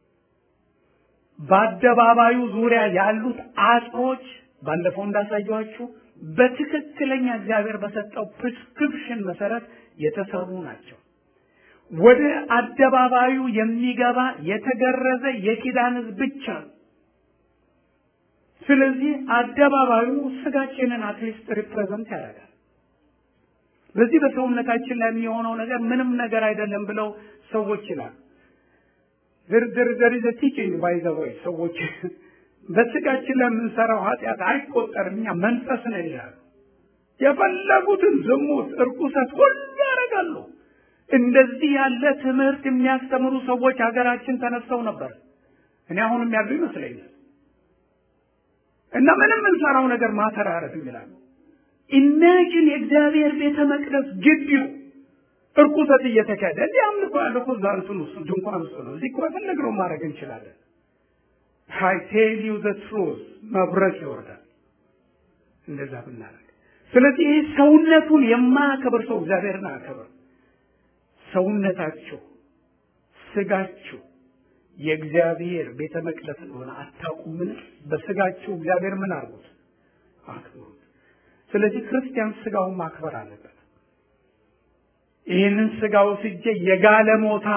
በአደባባዩ ዙሪያ ያሉት አጥሮች ባለፈው እንዳሳየኋችሁ በትክክለኛ እግዚአብሔር በሰጠው ፕሪስክሪፕሽን መሰረት የተሰሩ ናቸው። ወደ አደባባዩ የሚገባ የተገረዘ የኪዳን ሕዝብ ብቻ ነው። ስለዚህ አደባባዩ ስጋችንን አትሊስት ሪፕሬዘንት ያደርጋል። በዚህ በሰውነታችን ላይ የሚሆነው ነገር ምንም ነገር አይደለም ብለው ሰዎች ይላሉ። ዝርዝር ቲቺንግ ባይ ዘ ወይ ሰዎች በስጋችን ላይ የምንሰራው ኃጢአት አይቆጠርም፣ እኛ መንፈስ ነን ይላሉ። የፈለጉትን ዝሙት፣ እርኩሰት ሁሉ ያደርጋሉ። እንደዚህ ያለ ትምህርት የሚያስተምሩ ሰዎች ሀገራችን ተነስተው ነበር። እኔ አሁንም ያሉ ይመስለኛል። እና ምንም እንሰራው ነገር ማተር አያደርግም ይላሉ። ኢማጂን የእግዚአብሔር ቤተ መቅደስ ግቢው እርኩሰት እየተካሄደ እንዲህ አምልኮ ያለው እኮ እዛ እንትን ውስጥ ድንኳን ውስጥ ነው። እዚህ እኮ የፈለግነው ማድረግ እንችላለን። I tell you the truth መብረቅ ይወርዳል እንደዛ ብናደርግ። ስለዚህ ይህ ሰውነቱን የማያከብር ሰው እግዚአብሔርን አያከብር። ሰውነታችሁ፣ ስጋችሁ የእግዚአብሔር ቤተ መቅደስ እንደሆነ አታውቁምን? በስጋችሁ እግዚአብሔር ምን አድርጉት? አክብሩት። ስለዚህ ክርስቲያን ስጋውን ማክበር አለበት። ይህንን ስጋው ሲጀ ለጋለሞታ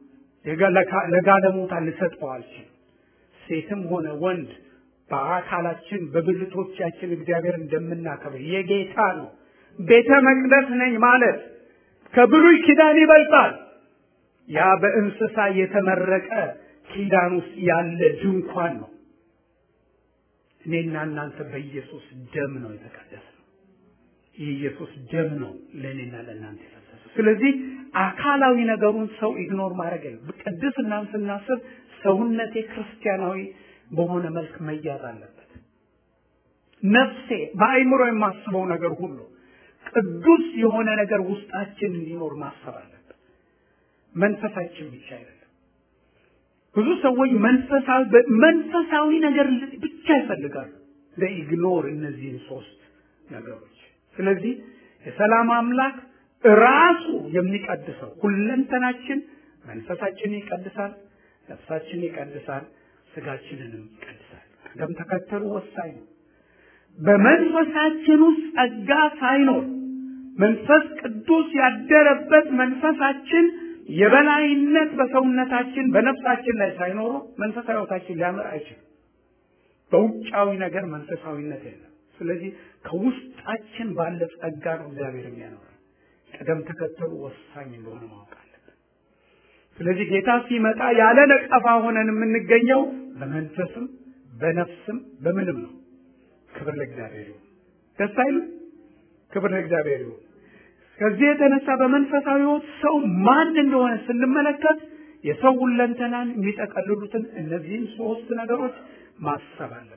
ልሰጠው አልችልም። ሴትም ሆነ ወንድ በአካላችን በብልቶቻችን እግዚአብሔር እንደምናከብር የጌታ ነው። ቤተ መቅደስ ነኝ ማለት ከብሉይ ኪዳን ይበልጣል። ያ በእንስሳ የተመረቀ ኪዳን ውስጥ ያለ ድንኳን ነው። እኔና እናንተ በኢየሱስ ደም ነው የተቀደሰው። የኢየሱስ ደም ነው ለእኔና ለእናንተ የፈሰሰው። ስለዚህ አካላዊ ነገሩን ሰው ኢግኖር ማድረግ የለም። ቅድስናን ስናስብ ሰውነቴ ክርስቲያናዊ በሆነ መልክ መያዝ አለበት። ነፍሴ በአእምሮ የማስበው ነገር ሁሉ ቅዱስ የሆነ ነገር ውስጣችን እንዲኖር ማሰብ አለበት። መንፈሳችን ብቻ አይደለም። ብዙ ሰዎች መንፈሳዊ ነገር ብቻ ይፈልጋሉ። ለኢግኖር እነዚህን ሶስት ነገሮች። ስለዚህ የሰላም አምላክ ራሱ የሚቀድሰው ሁለንተናችን፣ መንፈሳችንን ይቀድሳል፣ ነፍሳችንን ይቀድሳል፣ ስጋችንንም ይቀድሳል። ቅደም ተከተሉ ወሳኝ ነው። በመንፈሳችን ውስጥ ጸጋ ሳይኖር መንፈስ ቅዱስ ያደረበት መንፈሳችን የበላይነት በሰውነታችን በነፍሳችን ላይ ሳይኖር መንፈሳዊ ሕይወታችን ሊያምር አይችልም። በውጫዊ ነገር መንፈሳዊነት የለም። ስለዚህ ከውስጣችን ባለ ጸጋ ነው እግዚአብሔር የሚያኖረን። ቅደም ተከተሉ ወሳኝ እንደሆነ ማወቅ አለብን። ስለዚህ ጌታ ሲመጣ ያለ ነቀፋ ሆነን የምንገኘው በመንፈስም በነፍስም በምንም ነው። ክብር ለእግዚአብሔር ይሁን። ደስ አይልም? ክብር ለእግዚአብሔር ይሁን። ከዚህ የተነሳ በመንፈሳዊ ሕይወት ሰው ማን እንደሆነ ስንመለከት የሰው ሁለንተናን የሚጠቀልሉትን እነዚህን ሶስት ነገሮች ማሰብ አለብን።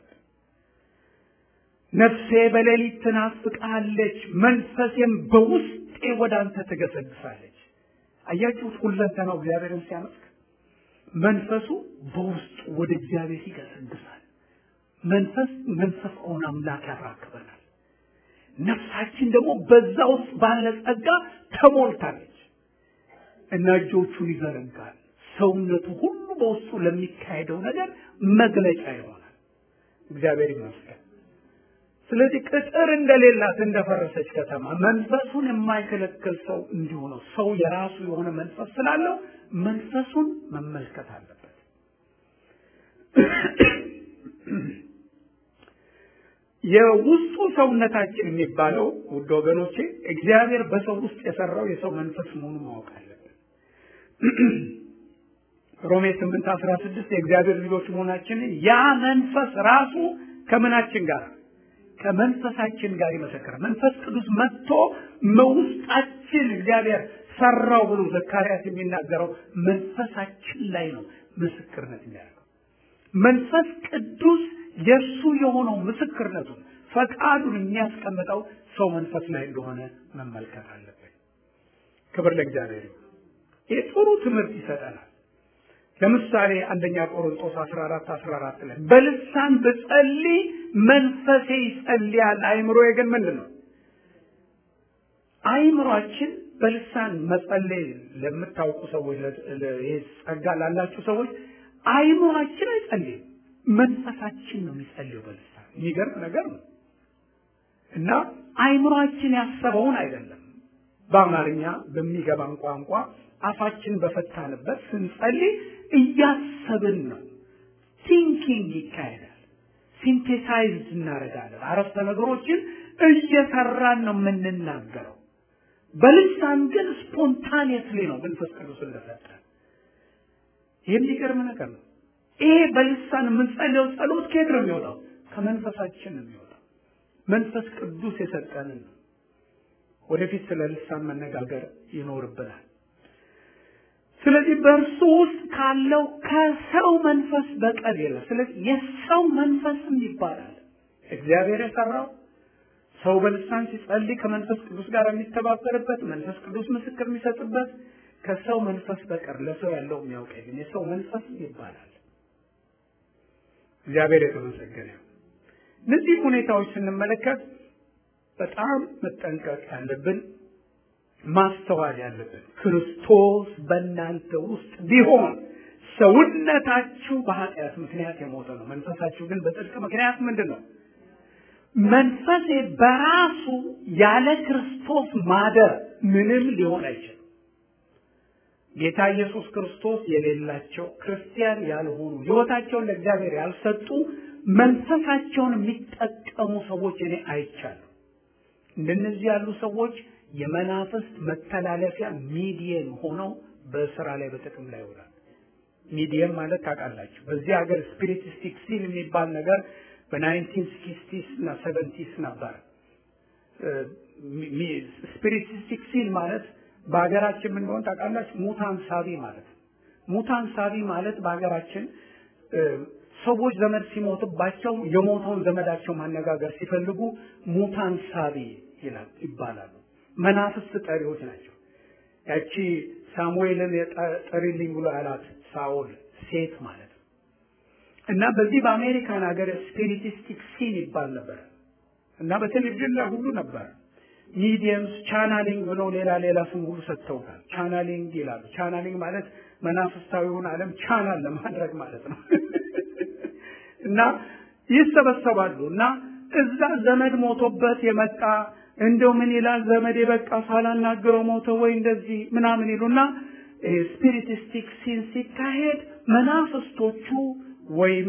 ነፍሴ በሌሊት ትናፍቃለች፣ መንፈሴም በውስጤ ወደ አንተ ትገሰግሳለች። አያችሁት? ሁለንተናው እግዚአብሔርን ሲያመልክ መንፈሱ በውስጡ ወደ እግዚአብሔር ይገሰግሳል። መንፈስ ሆነ አምላክ ያራክበናል። ነፍሳችን ደግሞ በዛ ውስጥ ባለ ጸጋ ተሞልታለች እና እጆቹን ይዘረጋል። ሰውነቱ ሁሉ በውስጡ ለሚካሄደው ነገር መግለጫ ይሆናል። እግዚአብሔር ይመስገን። ስለዚህ ቅጥር እንደሌላት እንደፈረሰች ከተማ መንፈሱን የማይከለክል ሰው እንዲሁ ነው። ሰው የራሱ የሆነ መንፈስ ስላለው መንፈሱን መመልከት አለበት። የውስጡ ሰውነታችን የሚባለው ውድ ወገኖቼ እግዚአብሔር በሰው ውስጥ የሰራው የሰው መንፈስ መሆኑን ማወቅ አለብን። ሮሜ 8:16 የእግዚአብሔር ልጆች መሆናችንን ያ መንፈስ ራሱ ከምናችን ጋር ከመንፈሳችን ጋር ይመሰክራል። መንፈስ ቅዱስ መጥቶ በውስጣችን እግዚአብሔር ሰራው ብሎ ዘካርያስ የሚናገረው መንፈሳችን ላይ ነው ምስክርነት የሚያደርገው። መንፈስ ቅዱስ የሱ የሆነው ምስክርነቱን ፈቃዱን የሚያስቀምጠው ሰው መንፈስ ላይ እንደሆነ መመልከት አለብን። ክብር ለእግዚአብሔር። ይህ ጥሩ ትምህርት ይሰጠናል። ለምሳሌ አንደኛ ቆሮንቶስ 14:14 ላይ በልሳን ብጸልይ መንፈሴ ይጸልያል፣ አእምሮዬ ግን ምንድን ነው? አእምሮአችን በልሳን መጸለይ ለምታውቁ ሰዎች ይሄ ጸጋ ላላችሁ ሰዎች አእምሮአችን አይጸልይም፣ መንፈሳችን ነው የሚጸልየው በልሳን። የሚገርም ነገር ነው። እና አእምሮአችን ያሰበውን አይደለም በአማርኛ በሚገባን ቋንቋ አፋችን በፈታንበት ስንጸልይ እያሰብን ነው። ቲንኪንግ ይካሄዳል። ሲንቴሳይዝ እናደርጋለን። አረፍተ ነገሮችን እየሰራን ነው የምንናገረው። በልሳን ግን ስፖንታኒየስሊ ነው መንፈስ ቅዱስ እንደሰጠ። የሚገርም ነገር ነው። ይሄ በልሳን የምንጸልየው ጸሎት ከየት ነው የሚወጣው? ከመንፈሳችን ነው የሚወጣው። መንፈስ ቅዱስ የሰጠንን ነው። ወደፊት ስለ ልሳን መነጋገር ይኖርብናል። ስለዚህ በእርሱ ውስጥ ካለው ከሰው መንፈስ በቀር የለም። ስለዚህ የሰው መንፈስም ይባላል እግዚአብሔር የሰራው ሰው በልሳን ሲጸልይ ከመንፈስ ቅዱስ ጋር የሚተባበርበት መንፈስ ቅዱስ ምስክር የሚሰጥበት ከሰው መንፈስ በቀር ለሰው ያለው የሚያውቅ የለም። የሰው መንፈስ ይባላል። እግዚአብሔር የተመሰገነ ይሁን። እነዚህ ሁኔታዎች ስንመለከት በጣም መጠንቀቅ ያለብን ማስተዋል ያለብን ክርስቶስ በእናንተ ውስጥ ቢሆን ሰውነታችሁ በኃጢአት ምክንያት የሞተ ነው፣ መንፈሳችሁ ግን በጽድቅ ምክንያት ምንድን ነው? መንፈሴ በራሱ ያለ ክርስቶስ ማደር ምንም ሊሆን አይችልም። ጌታ ኢየሱስ ክርስቶስ የሌላቸው ክርስቲያን ያልሆኑ ሕይወታቸውን ለእግዚአብሔር ያልሰጡ መንፈሳቸውን የሚጠቀሙ ሰዎች እኔ አይቻለሁ። እንደነዚህ ያሉ ሰዎች የመናፍስት መተላለፊያ ሚዲየም ሆነው በስራ ላይ በጥቅም ላይ ይውላል። ሚዲየም ማለት ታውቃላችሁ፣ በዚህ ሀገር ስፒሪቲስቲክ ሲል የሚባል ነገር በ1960s እና 70s ነበር። ስፒሪቲስቲክ ሲል ማለት በሀገራችን ምን እንደሆነ ታውቃላችሁ? ሙታን ሳቢ ማለት ነው። ሙታን ሳቢ ማለት በሀገራችን ሰዎች ዘመድ ሲሞትባቸው የሞተውን ዘመዳቸው ማነጋገር ሲፈልጉ ሙታን ሳቢ ይባላሉ። መናፍስት ጠሪዎች ናቸው። ያቺ ሳሙኤልን ጠሪልኝ ብሎ ያላት ሳኦል ሴት ማለት ነው። እና በዚህ በአሜሪካን ሀገር ስፒሪቲስቲክ ሲን ይባል ነበር እና በቴሌቪዥን ላይ ሁሉ ነበር። ሚዲየምስ ቻናሊንግ ብለው ሌላ ስም ሁሉ ሰጥተውታል። ቻናሊንግ ይላሉ። ቻናሊንግ ማለት መናፍስታዊውን ዓለም ቻናል ለማድረግ ማለት ነው። እና ይሰበሰባሉ እና እዛ ዘመድ ሞቶበት የመጣ እንደው ምን ይላል ዘመድ የበቃ ሳላናግረው ሞተ ወይ እንደዚህ ምናምን ይሉና ስፒሪቲስቲክ ሲን ሲካሄድ መናፍስቶቹ ወይም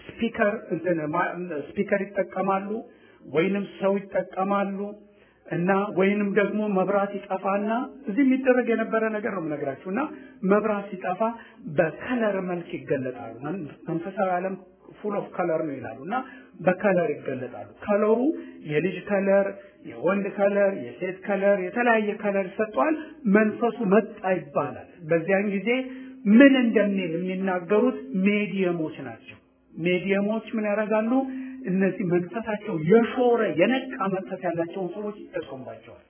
ስፒከር ይጠቀማሉ ወይንም ሰው ይጠቀማሉ እና ወይንም ደግሞ መብራት ይጠፋና እዚህ የሚደረግ የነበረ ነገር ነው የምነግራችሁና መብራት ሲጠፋ በከለር መልክ ይገለጣሉ። መንፈሳዊ ዓለም ፉል ኦፍ ከለር ነው ይላሉና በከለር ይገለጣሉ። ከለሩ የልጅ ከለር፣ የወንድ ከለር፣ የሴት ከለር፣ የተለያየ ከለር ይሰጣል። መንፈሱ መጣ ይባላል። በዚያን ጊዜ ምን እንደሚል የሚናገሩት ሜዲየሞች ናቸው። ሜዲየሞች ምን ያደርጋሉ? እነዚህ መንፈሳቸው የሾረ የነቃ መንፈስ ያላቸውን ሰዎች ይጠቀሙባቸዋል።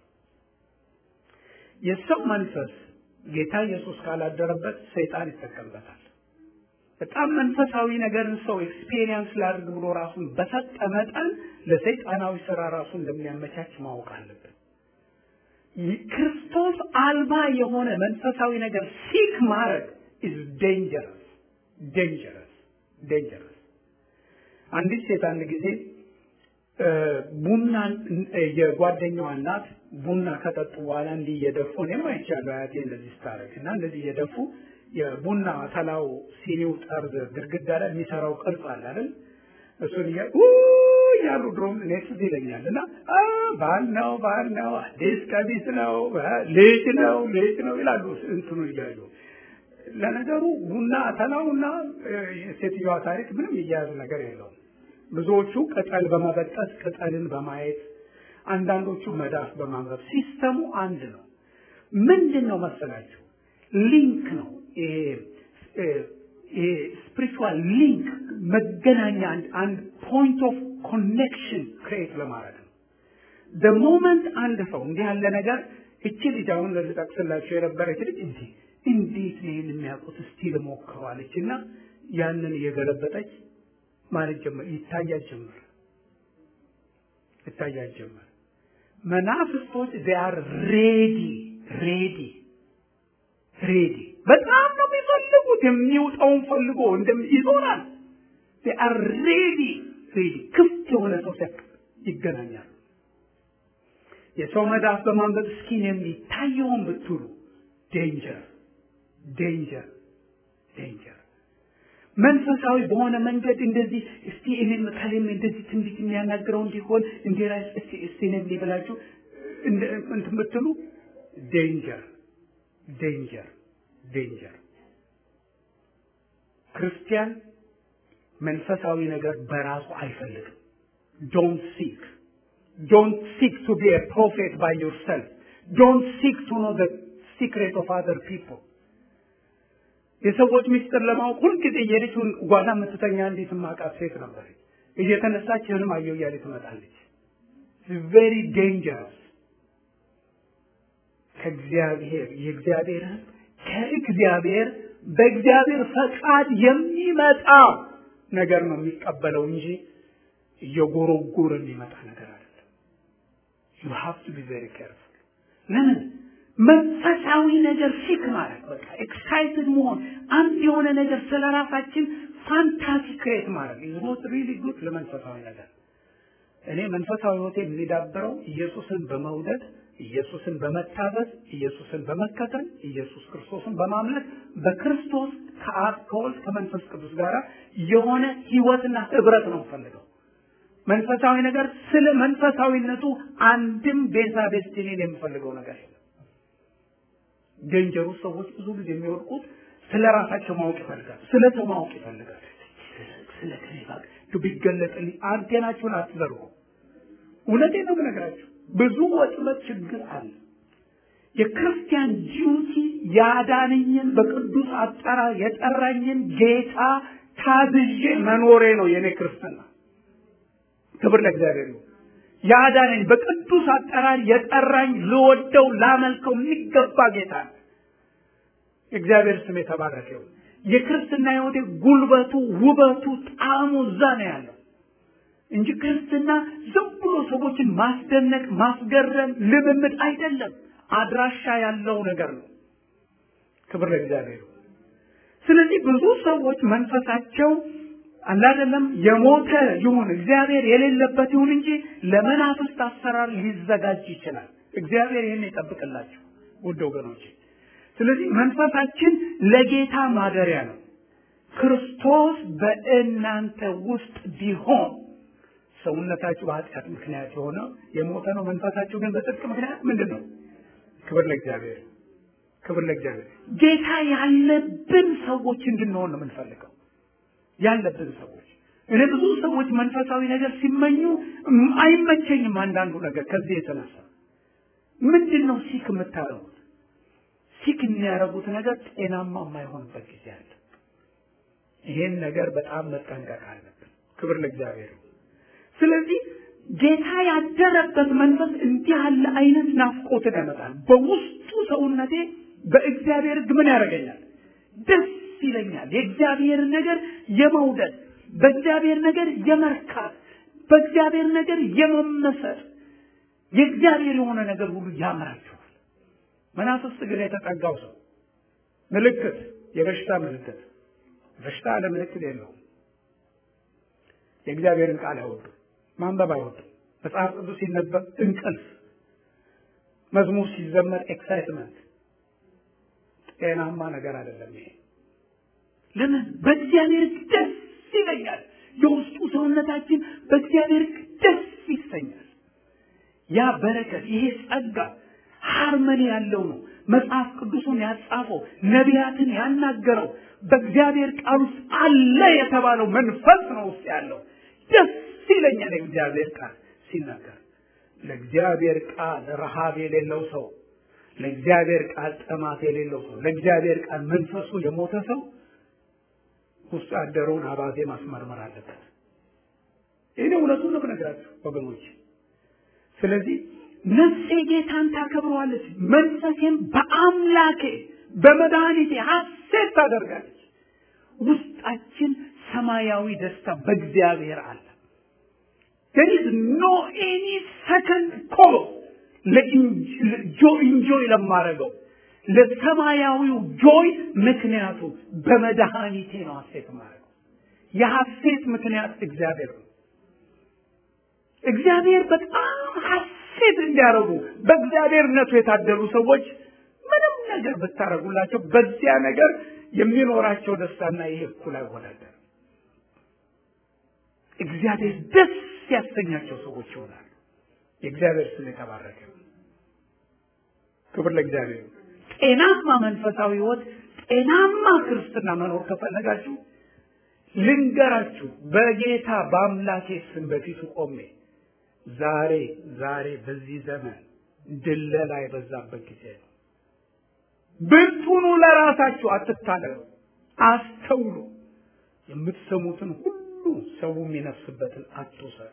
የሰው መንፈስ ጌታ ኢየሱስ ካላደረበት ሰይጣን ይጠቀምበታል። በጣም መንፈሳዊ ነገርን ሰው ኤክስፒሪየንስ ላድርግ ብሎ ራሱን በሰጠ መጠን ለሰይጣናዊ ስራ ራሱ እንደሚያመቻች ማወቅ አለብን። ክርስቶስ አልባ የሆነ መንፈሳዊ ነገር ሲክ ማድረግ is dangerous። አንዲት ሴት አንድ ጊዜ ቡና የጓደኛዋ እናት ቡና ከጠጡ በኋላ እንዲህ እየደፉ እኔም አይቻለሁ አያቴ እንደዚህ ስታረግ እና እንደዚህ እየደፉ የቡና ተላው ሲኒው ጠርዝ ግድግዳ ላይ የሚሰራው ቅርጽ አለ አይደል? እሱን ያሉ ድሮም እኔ ትዝ ይለኛል እና ባህል ነው አዲስ ቀሚስ ነው ልጅ ነው ይላሉ እንትኑ እያሉ። ለነገሩ ቡና ተላውና የሴትዮዋ ታሪክ ምንም እያያዙ ነገር የለውም። ብዙዎቹ ቅጠል በመበጠስ ቅጠልን በማየት አንዳንዶቹ መዳፍ በማንበብ ሲስተሙ አንድ ነው። ምንድን ነው መሰላችሁ? ሊንክ ነው። ይሄ ስፒሪቹዋል ሊንክ መገናኛ አንድ ፖይንት ኦፍ ኮኔክሽን ክሬት ለማድረግ ነው። the moment አንድ ሰው እንዲህ ያለ ነገር እቺ ልጅ አሁን ልጠቅስላችሁ የነበረች ልጅ እንዴት ነው የሚያውቁት እስቲ ልሞክረዋለች እና ያንን እየገለበጠች ማለት ጀመር ይታያል ጀመር መናፍስቶች they are ready በጣም ነው የሚፈልጉት የሚውጣውን ፈልጎ ይዞናል። they are ready ክፍት የሆነ ሰው ይገናኛል። የሰው መዳፍ በማንበብ እስኪን የሚታየውን ብትሉ ዴንጀር መንፈሳዊ በሆነ መንገድ እንደዚህ እስቲ እኔም ከሌም እንደዚህ ትንቢት የሚያናግረው እንዲሆን እንዲራስ እስቲ ነኝ ብላችሁ እንትን ብትሉ ዴንጀር ክርስቲያን መንፈሳዊ ነገር በራሱ አይፈልግም። don't seek to be a prophet by yourself. don't seek to know the secret of other people. የሰዎች ምስጢር ለማወቅ ሁልጊዜ የልጁን ጓዳ ምትተኛ እንዴት ማቃት ሴት ነበር እየተነሳች ህልም አየው እያለች ትመጣለች። very dangerous። ከእግዚአብሔር በእግዚአብሔር ፈቃድ የሚመጣ ነገር ነው የሚቀበለው እንጂ እየጎረጎረ የሚመጣ ነገር አይደለም። you have to be very careful። ለምን መንፈሳዊ ነገር ሲክ ማለት በቃ ኤክሳይትድ መሆን አንድ የሆነ ነገር ስለራሳችን ፋንታሲ ክሬት ማለት is not really good ለመንፈሳዊ ነገር። እኔ መንፈሳዊ ህይወቴ የሚዳብረው ኢየሱስን በመውደድ ኢየሱስን በመታዘዝ ኢየሱስን በመከተል ኢየሱስ ክርስቶስን በማምለክ በክርስቶስ ከአብ ከወልድ ከመንፈስ ቅዱስ ጋር የሆነ ህይወትና ህብረት ነው ፈልገው። መንፈሳዊ ነገር ስለ መንፈሳዊነቱ አንድም ቤዛ ቤስቲኒን የሚፈልገው ነገር የለም። ደንጀሩ ሰዎች ብዙ ጊዜ የሚወድቁት ስለ ራሳቸው ማወቅ ይፈልጋል፣ ስለ ሰው ማወቅ ይፈልጋል። ስለ ከሌባክ ቢገለጥልኝ አንተናችሁን አትዘርጉ። እውነቴን ነው የምነግራችሁ። ብዙ ወጥመድ ችግር አለ። የክርስቲያን ዲዩቲ ያዳነኝን በቅዱስ አጠራር የጠራኝን ጌታ ታዝዤ መኖሬ ነው የኔ ክርስትና። ክብር ለእግዚአብሔር ነው። ያዳነኝ በቅዱስ አጠራር የጠራኝ ልወደው ላመልከው የሚገባ ጌታ ነው። እግዚአብሔር ስም የተባረከ ይሁን። የክርስትና ህይወቴ ጉልበቱ ውበቱ ጣዕሙ እዛ ነው ያለው እንጂ ክርስትና ዝም ብሎ ሰዎችን ማስደነቅ ማስገረም ልምምድ አይደለም። አድራሻ ያለው ነገር ነው። ክብር ለእግዚአብሔር። ስለዚህ ብዙ ሰዎች መንፈሳቸው አንዳንዴም የሞተ ይሁን እግዚአብሔር የሌለበት ይሁን እንጂ ለመናፍስት አሰራር ሊዘጋጅ ይችላል። እግዚአብሔር ይህን ይጠብቅላችሁ ውድ ወገኖቼ። ስለዚህ መንፈሳችን ለጌታ ማደሪያ ነው። ክርስቶስ በእናንተ ውስጥ ቢሆን ሰውነታችሁ በኃጢአት ምክንያት የሆነ የሞተ ነው። መንፈሳችሁ ግን በጽድቅ ምክንያት ምንድነው? ክብር ለእግዚአብሔር። ጌታ ያለብን ሰዎች እንድንሆን ነው የምንፈልገው። ያለብን ሰዎች እኔ ብዙ ሰዎች መንፈሳዊ ነገር ሲመኙ አይመቸኝም። አንዳንዱ ነገር ከዚህ የተነሳ ምንድነው ሲክ የምታረጉት? ሲክ የሚያረጉት ነገር ጤናማ የማይሆንበት ጊዜ አለ። ይሄን ነገር በጣም መጠንቀቅ አለብን። ክብር ለእግዚአብሔር። ስለዚህ ጌታ ያደረበት መንፈስ እንዲህ ያለ አይነት ናፍቆትን ያመጣል። በውስጡ ሰውነቴ በእግዚአብሔር ሕግ ምን ያደርገኛል? ደስ ይለኛል። የእግዚአብሔር ነገር የመውደድ፣ በእግዚአብሔር ነገር የመርካት፣ በእግዚአብሔር ነገር የመመሰጥ የእግዚአብሔር የሆነ ነገር ሁሉ ያምራችኋል። መናፍስት ግን የተጠጋው ሰው ምልክት የበሽታ ምልክት በሽታ ለምልክት የለውም። የእግዚአብሔርን ቃል አይወዱም። ማንበብ አይወድም። መጽሐፍ ቅዱስ ሲነበብ እንቅልፍ፣ መዝሙር ሲዘመር ኤክሳይትመንት፣ ጤናማ ነገር አይደለም ይሄ። ለምን? በእግዚአብሔር ደስ ይለኛል። የውስጡ ሰውነታችን በእግዚአብሔር ደስ ይሰኛል። ያ በረከት፣ ይሄ ጸጋ ሃርመኒ ያለው ነው። መጽሐፍ ቅዱስን ያጻፈው ነቢያትን ያናገረው በእግዚአብሔር ቃል ውስጥ አለ የተባለው መንፈስ ነው ውስጥ ያለው። ደስ ይለኛል የእግዚአብሔር ቃል ሲናገር። ለእግዚአብሔር ቃል ረሃብ የሌለው ሰው፣ ለእግዚአብሔር ቃል ጥማት የሌለው ሰው፣ ለእግዚአብሔር ቃል መንፈሱ የሞተ ሰው ውስጥ ያደረውን አባዜ ማስመርመር አለበት። ይሄ እውነቱን ነው ብነግራችሁ ወገኖች። ስለዚህ ነፍሴ ጌታን ታከብረዋለች፣ መንፈሴም በአምላኬ በመድኃኒቴ ሐሴት ታደርጋለች። ውስጣችን ሰማያዊ ደስታ በእግዚአብሔር አለ። there is no any second cause ለኢንጆይ ለማረገው ለሰማያዊው ጆይ ምክንያቱ በመድኃኒቴ ነው ሐሴት ማረገው። የሐሴት ምክንያት እግዚአብሔር ነው። እግዚአብሔር በጣም ሐሴት እንዲያረጉ በእግዚአብሔርነቱ የታደሉ ሰዎች ምንም ነገር ብታረጉላቸው በዚያ ነገር የሚኖራቸው ደስታና ይሄ እኩል አይወዳደርም። እግዚአብሔር ደስ ያሰኛቸው ሰዎች ይሆናሉ። የእግዚአብሔር ስም የተባረከ ነው። ክብር ለእግዚአብሔር። ጤናማ መንፈሳዊ ሕይወት፣ ጤናማ ክርስትና መኖር ከፈለጋችሁ ልንገራችሁ፣ በጌታ በአምላኬ ስም በፊቱ ቆሜ ዛሬ በዚህ ዘመን ድለላ የበዛበት ጊዜ ነው። ብርቱኑ ለራሳችሁ አትታለሉ፣ አስተውሉ። የምትሰሙትን ሁሉ ሰው የሚነፍስበትን አትውሰዱ።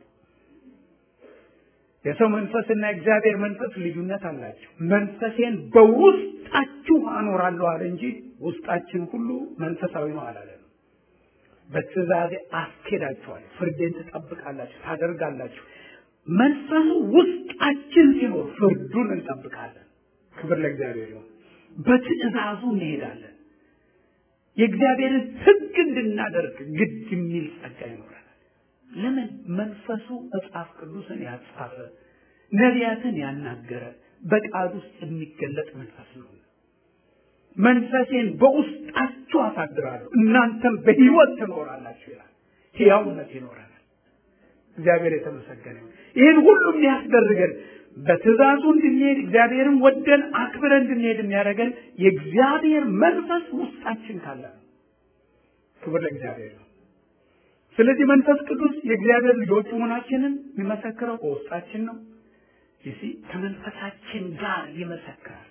የሰው መንፈስና የእግዚአብሔር መንፈስ ልዩነት አላቸው። መንፈሴን በውስጣችሁ አኖራለሁ አለ እንጂ ውስጣችን ሁሉ መንፈሳዊ ነው አላለም። በትእዛዜ አስኬዳችኋለሁ፣ ፍርዴን ትጠብቃላችሁ፣ ታደርጋላችሁ። መንፈሱ ውስጣችን ሲኖር ፍርዱን እንጠብቃለን። ክብር ለእግዚአብሔር ይሁን። በትእዛዙ እንሄዳለን። የእግዚአብሔርን ሕግ እንድናደርግ ግድ የሚል ጸጋ ይኖራል። ለምን? መንፈሱ መጽሐፍ ቅዱስን ያጻፈ፣ ነቢያትን ያናገረ፣ በቃል ውስጥ የሚገለጥ መንፈስ ነው። መንፈሴን በውስጣችሁ አሳድራለሁ እናንተም በሕይወት ትኖራላችሁ ይላል። ሕያውነት ይኖራል። እግዚአብሔር የተመሰገነ ይሁን። ይህን ሁሉ የሚያስደርገን በትእዛዙ እንድንሄድ እግዚአብሔርን ወደን አክብረን እንድንሄድ የሚያደርገን የእግዚአብሔር መንፈስ ውስጣችን ካለ ነው። ክብር ለእግዚአብሔር ነው። ስለዚህ መንፈስ ቅዱስ የእግዚአብሔር ልጆች መሆናችንን የሚመሰክረው በውስጣችን ነው። ይሲ ከመንፈሳችን ጋር ይመሰክራል።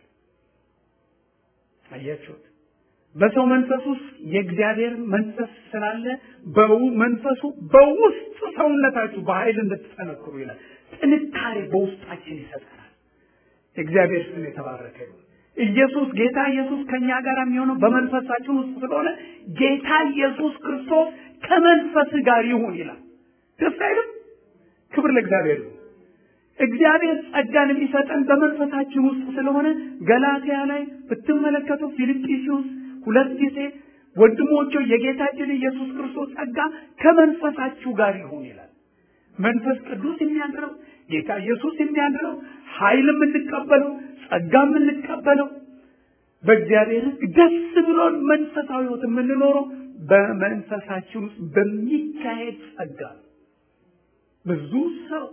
አያችሁት? በሰው መንፈስ ውስጥ የእግዚአብሔር መንፈስ ስላለ መንፈሱ በውስጥ ሰውነታችሁ በኃይል እንድትጠነክሩ ይላል። ጥንካሬ በውስጣችን ይሰጠናል። የእግዚአብሔር ስም የተባረከ ይሁን። ጌታ ኢየሱስ ከኛ ጋር የሚሆነው በመንፈሳችን ውስጥ ስለሆነ ጌታ ኢየሱስ ክርስቶስ ከመንፈስ ጋር ይሁን ይላል። ደስ አይልም? ክብር ለእግዚአብሔር ይሁን። እግዚአብሔር ጸጋን የሚሰጠን በመንፈሳችን ውስጥ ስለሆነ ገላትያ ላይ ብትመለከቱ ፊልጵስዩስ 2 ጊዜ ወንድሞቼ የጌታችን ኢየሱስ ክርስቶስ ጸጋ ከመንፈሳችሁ ጋር ይሁን ይላል። መንፈስ ቅዱስ የሚያድረው ጌታ ኢየሱስ የሚያድረው ኃይልም እንቀበለው ጸጋም እንቀበለው በእግዚአብሔር ደስ ብሎን መንፈሳዊ ሕይወት የምንኖረው በመንፈሳችን ውስጥ በሚካሄድ ጸጋ። ብዙ ሰው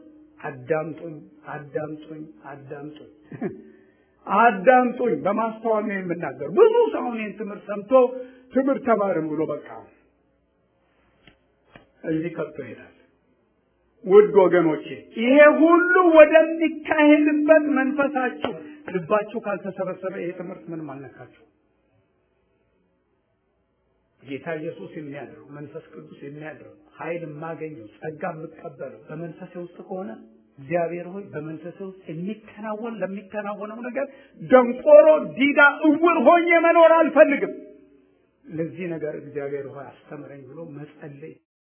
አዳምጡኝ በማስተዋል ነው የምናገር። ብዙ ሰው እኔን ትምህርት ሰምቶ ትምህርት ተማርም ብሎ በቃ እዚህ ከቶ ይላል። ውድ ወገኖቼ ይሄ ሁሉ ወደሚካሄድበት መንፈሳችሁ ልባችሁ ካልተሰበሰበ ይሄ ትምህርት ምንም አልነካችሁ። ጌታ ኢየሱስ የሚያድረው መንፈስ ቅዱስ የሚያድረው ኃይል የማገኘው ጸጋ የምቀበለው በመንፈሴ ውስጥ ከሆነ እግዚአብሔር ሆይ በመንፈሴ ውስጥ ለሚከናወነው ነገር ደንቆሮ፣ ዲዳ፣ እውር ሆኜ መኖር አልፈልግም። ለዚህ ነገር እግዚአብሔር ሆይ አስተምረኝ ብሎ መጸለይ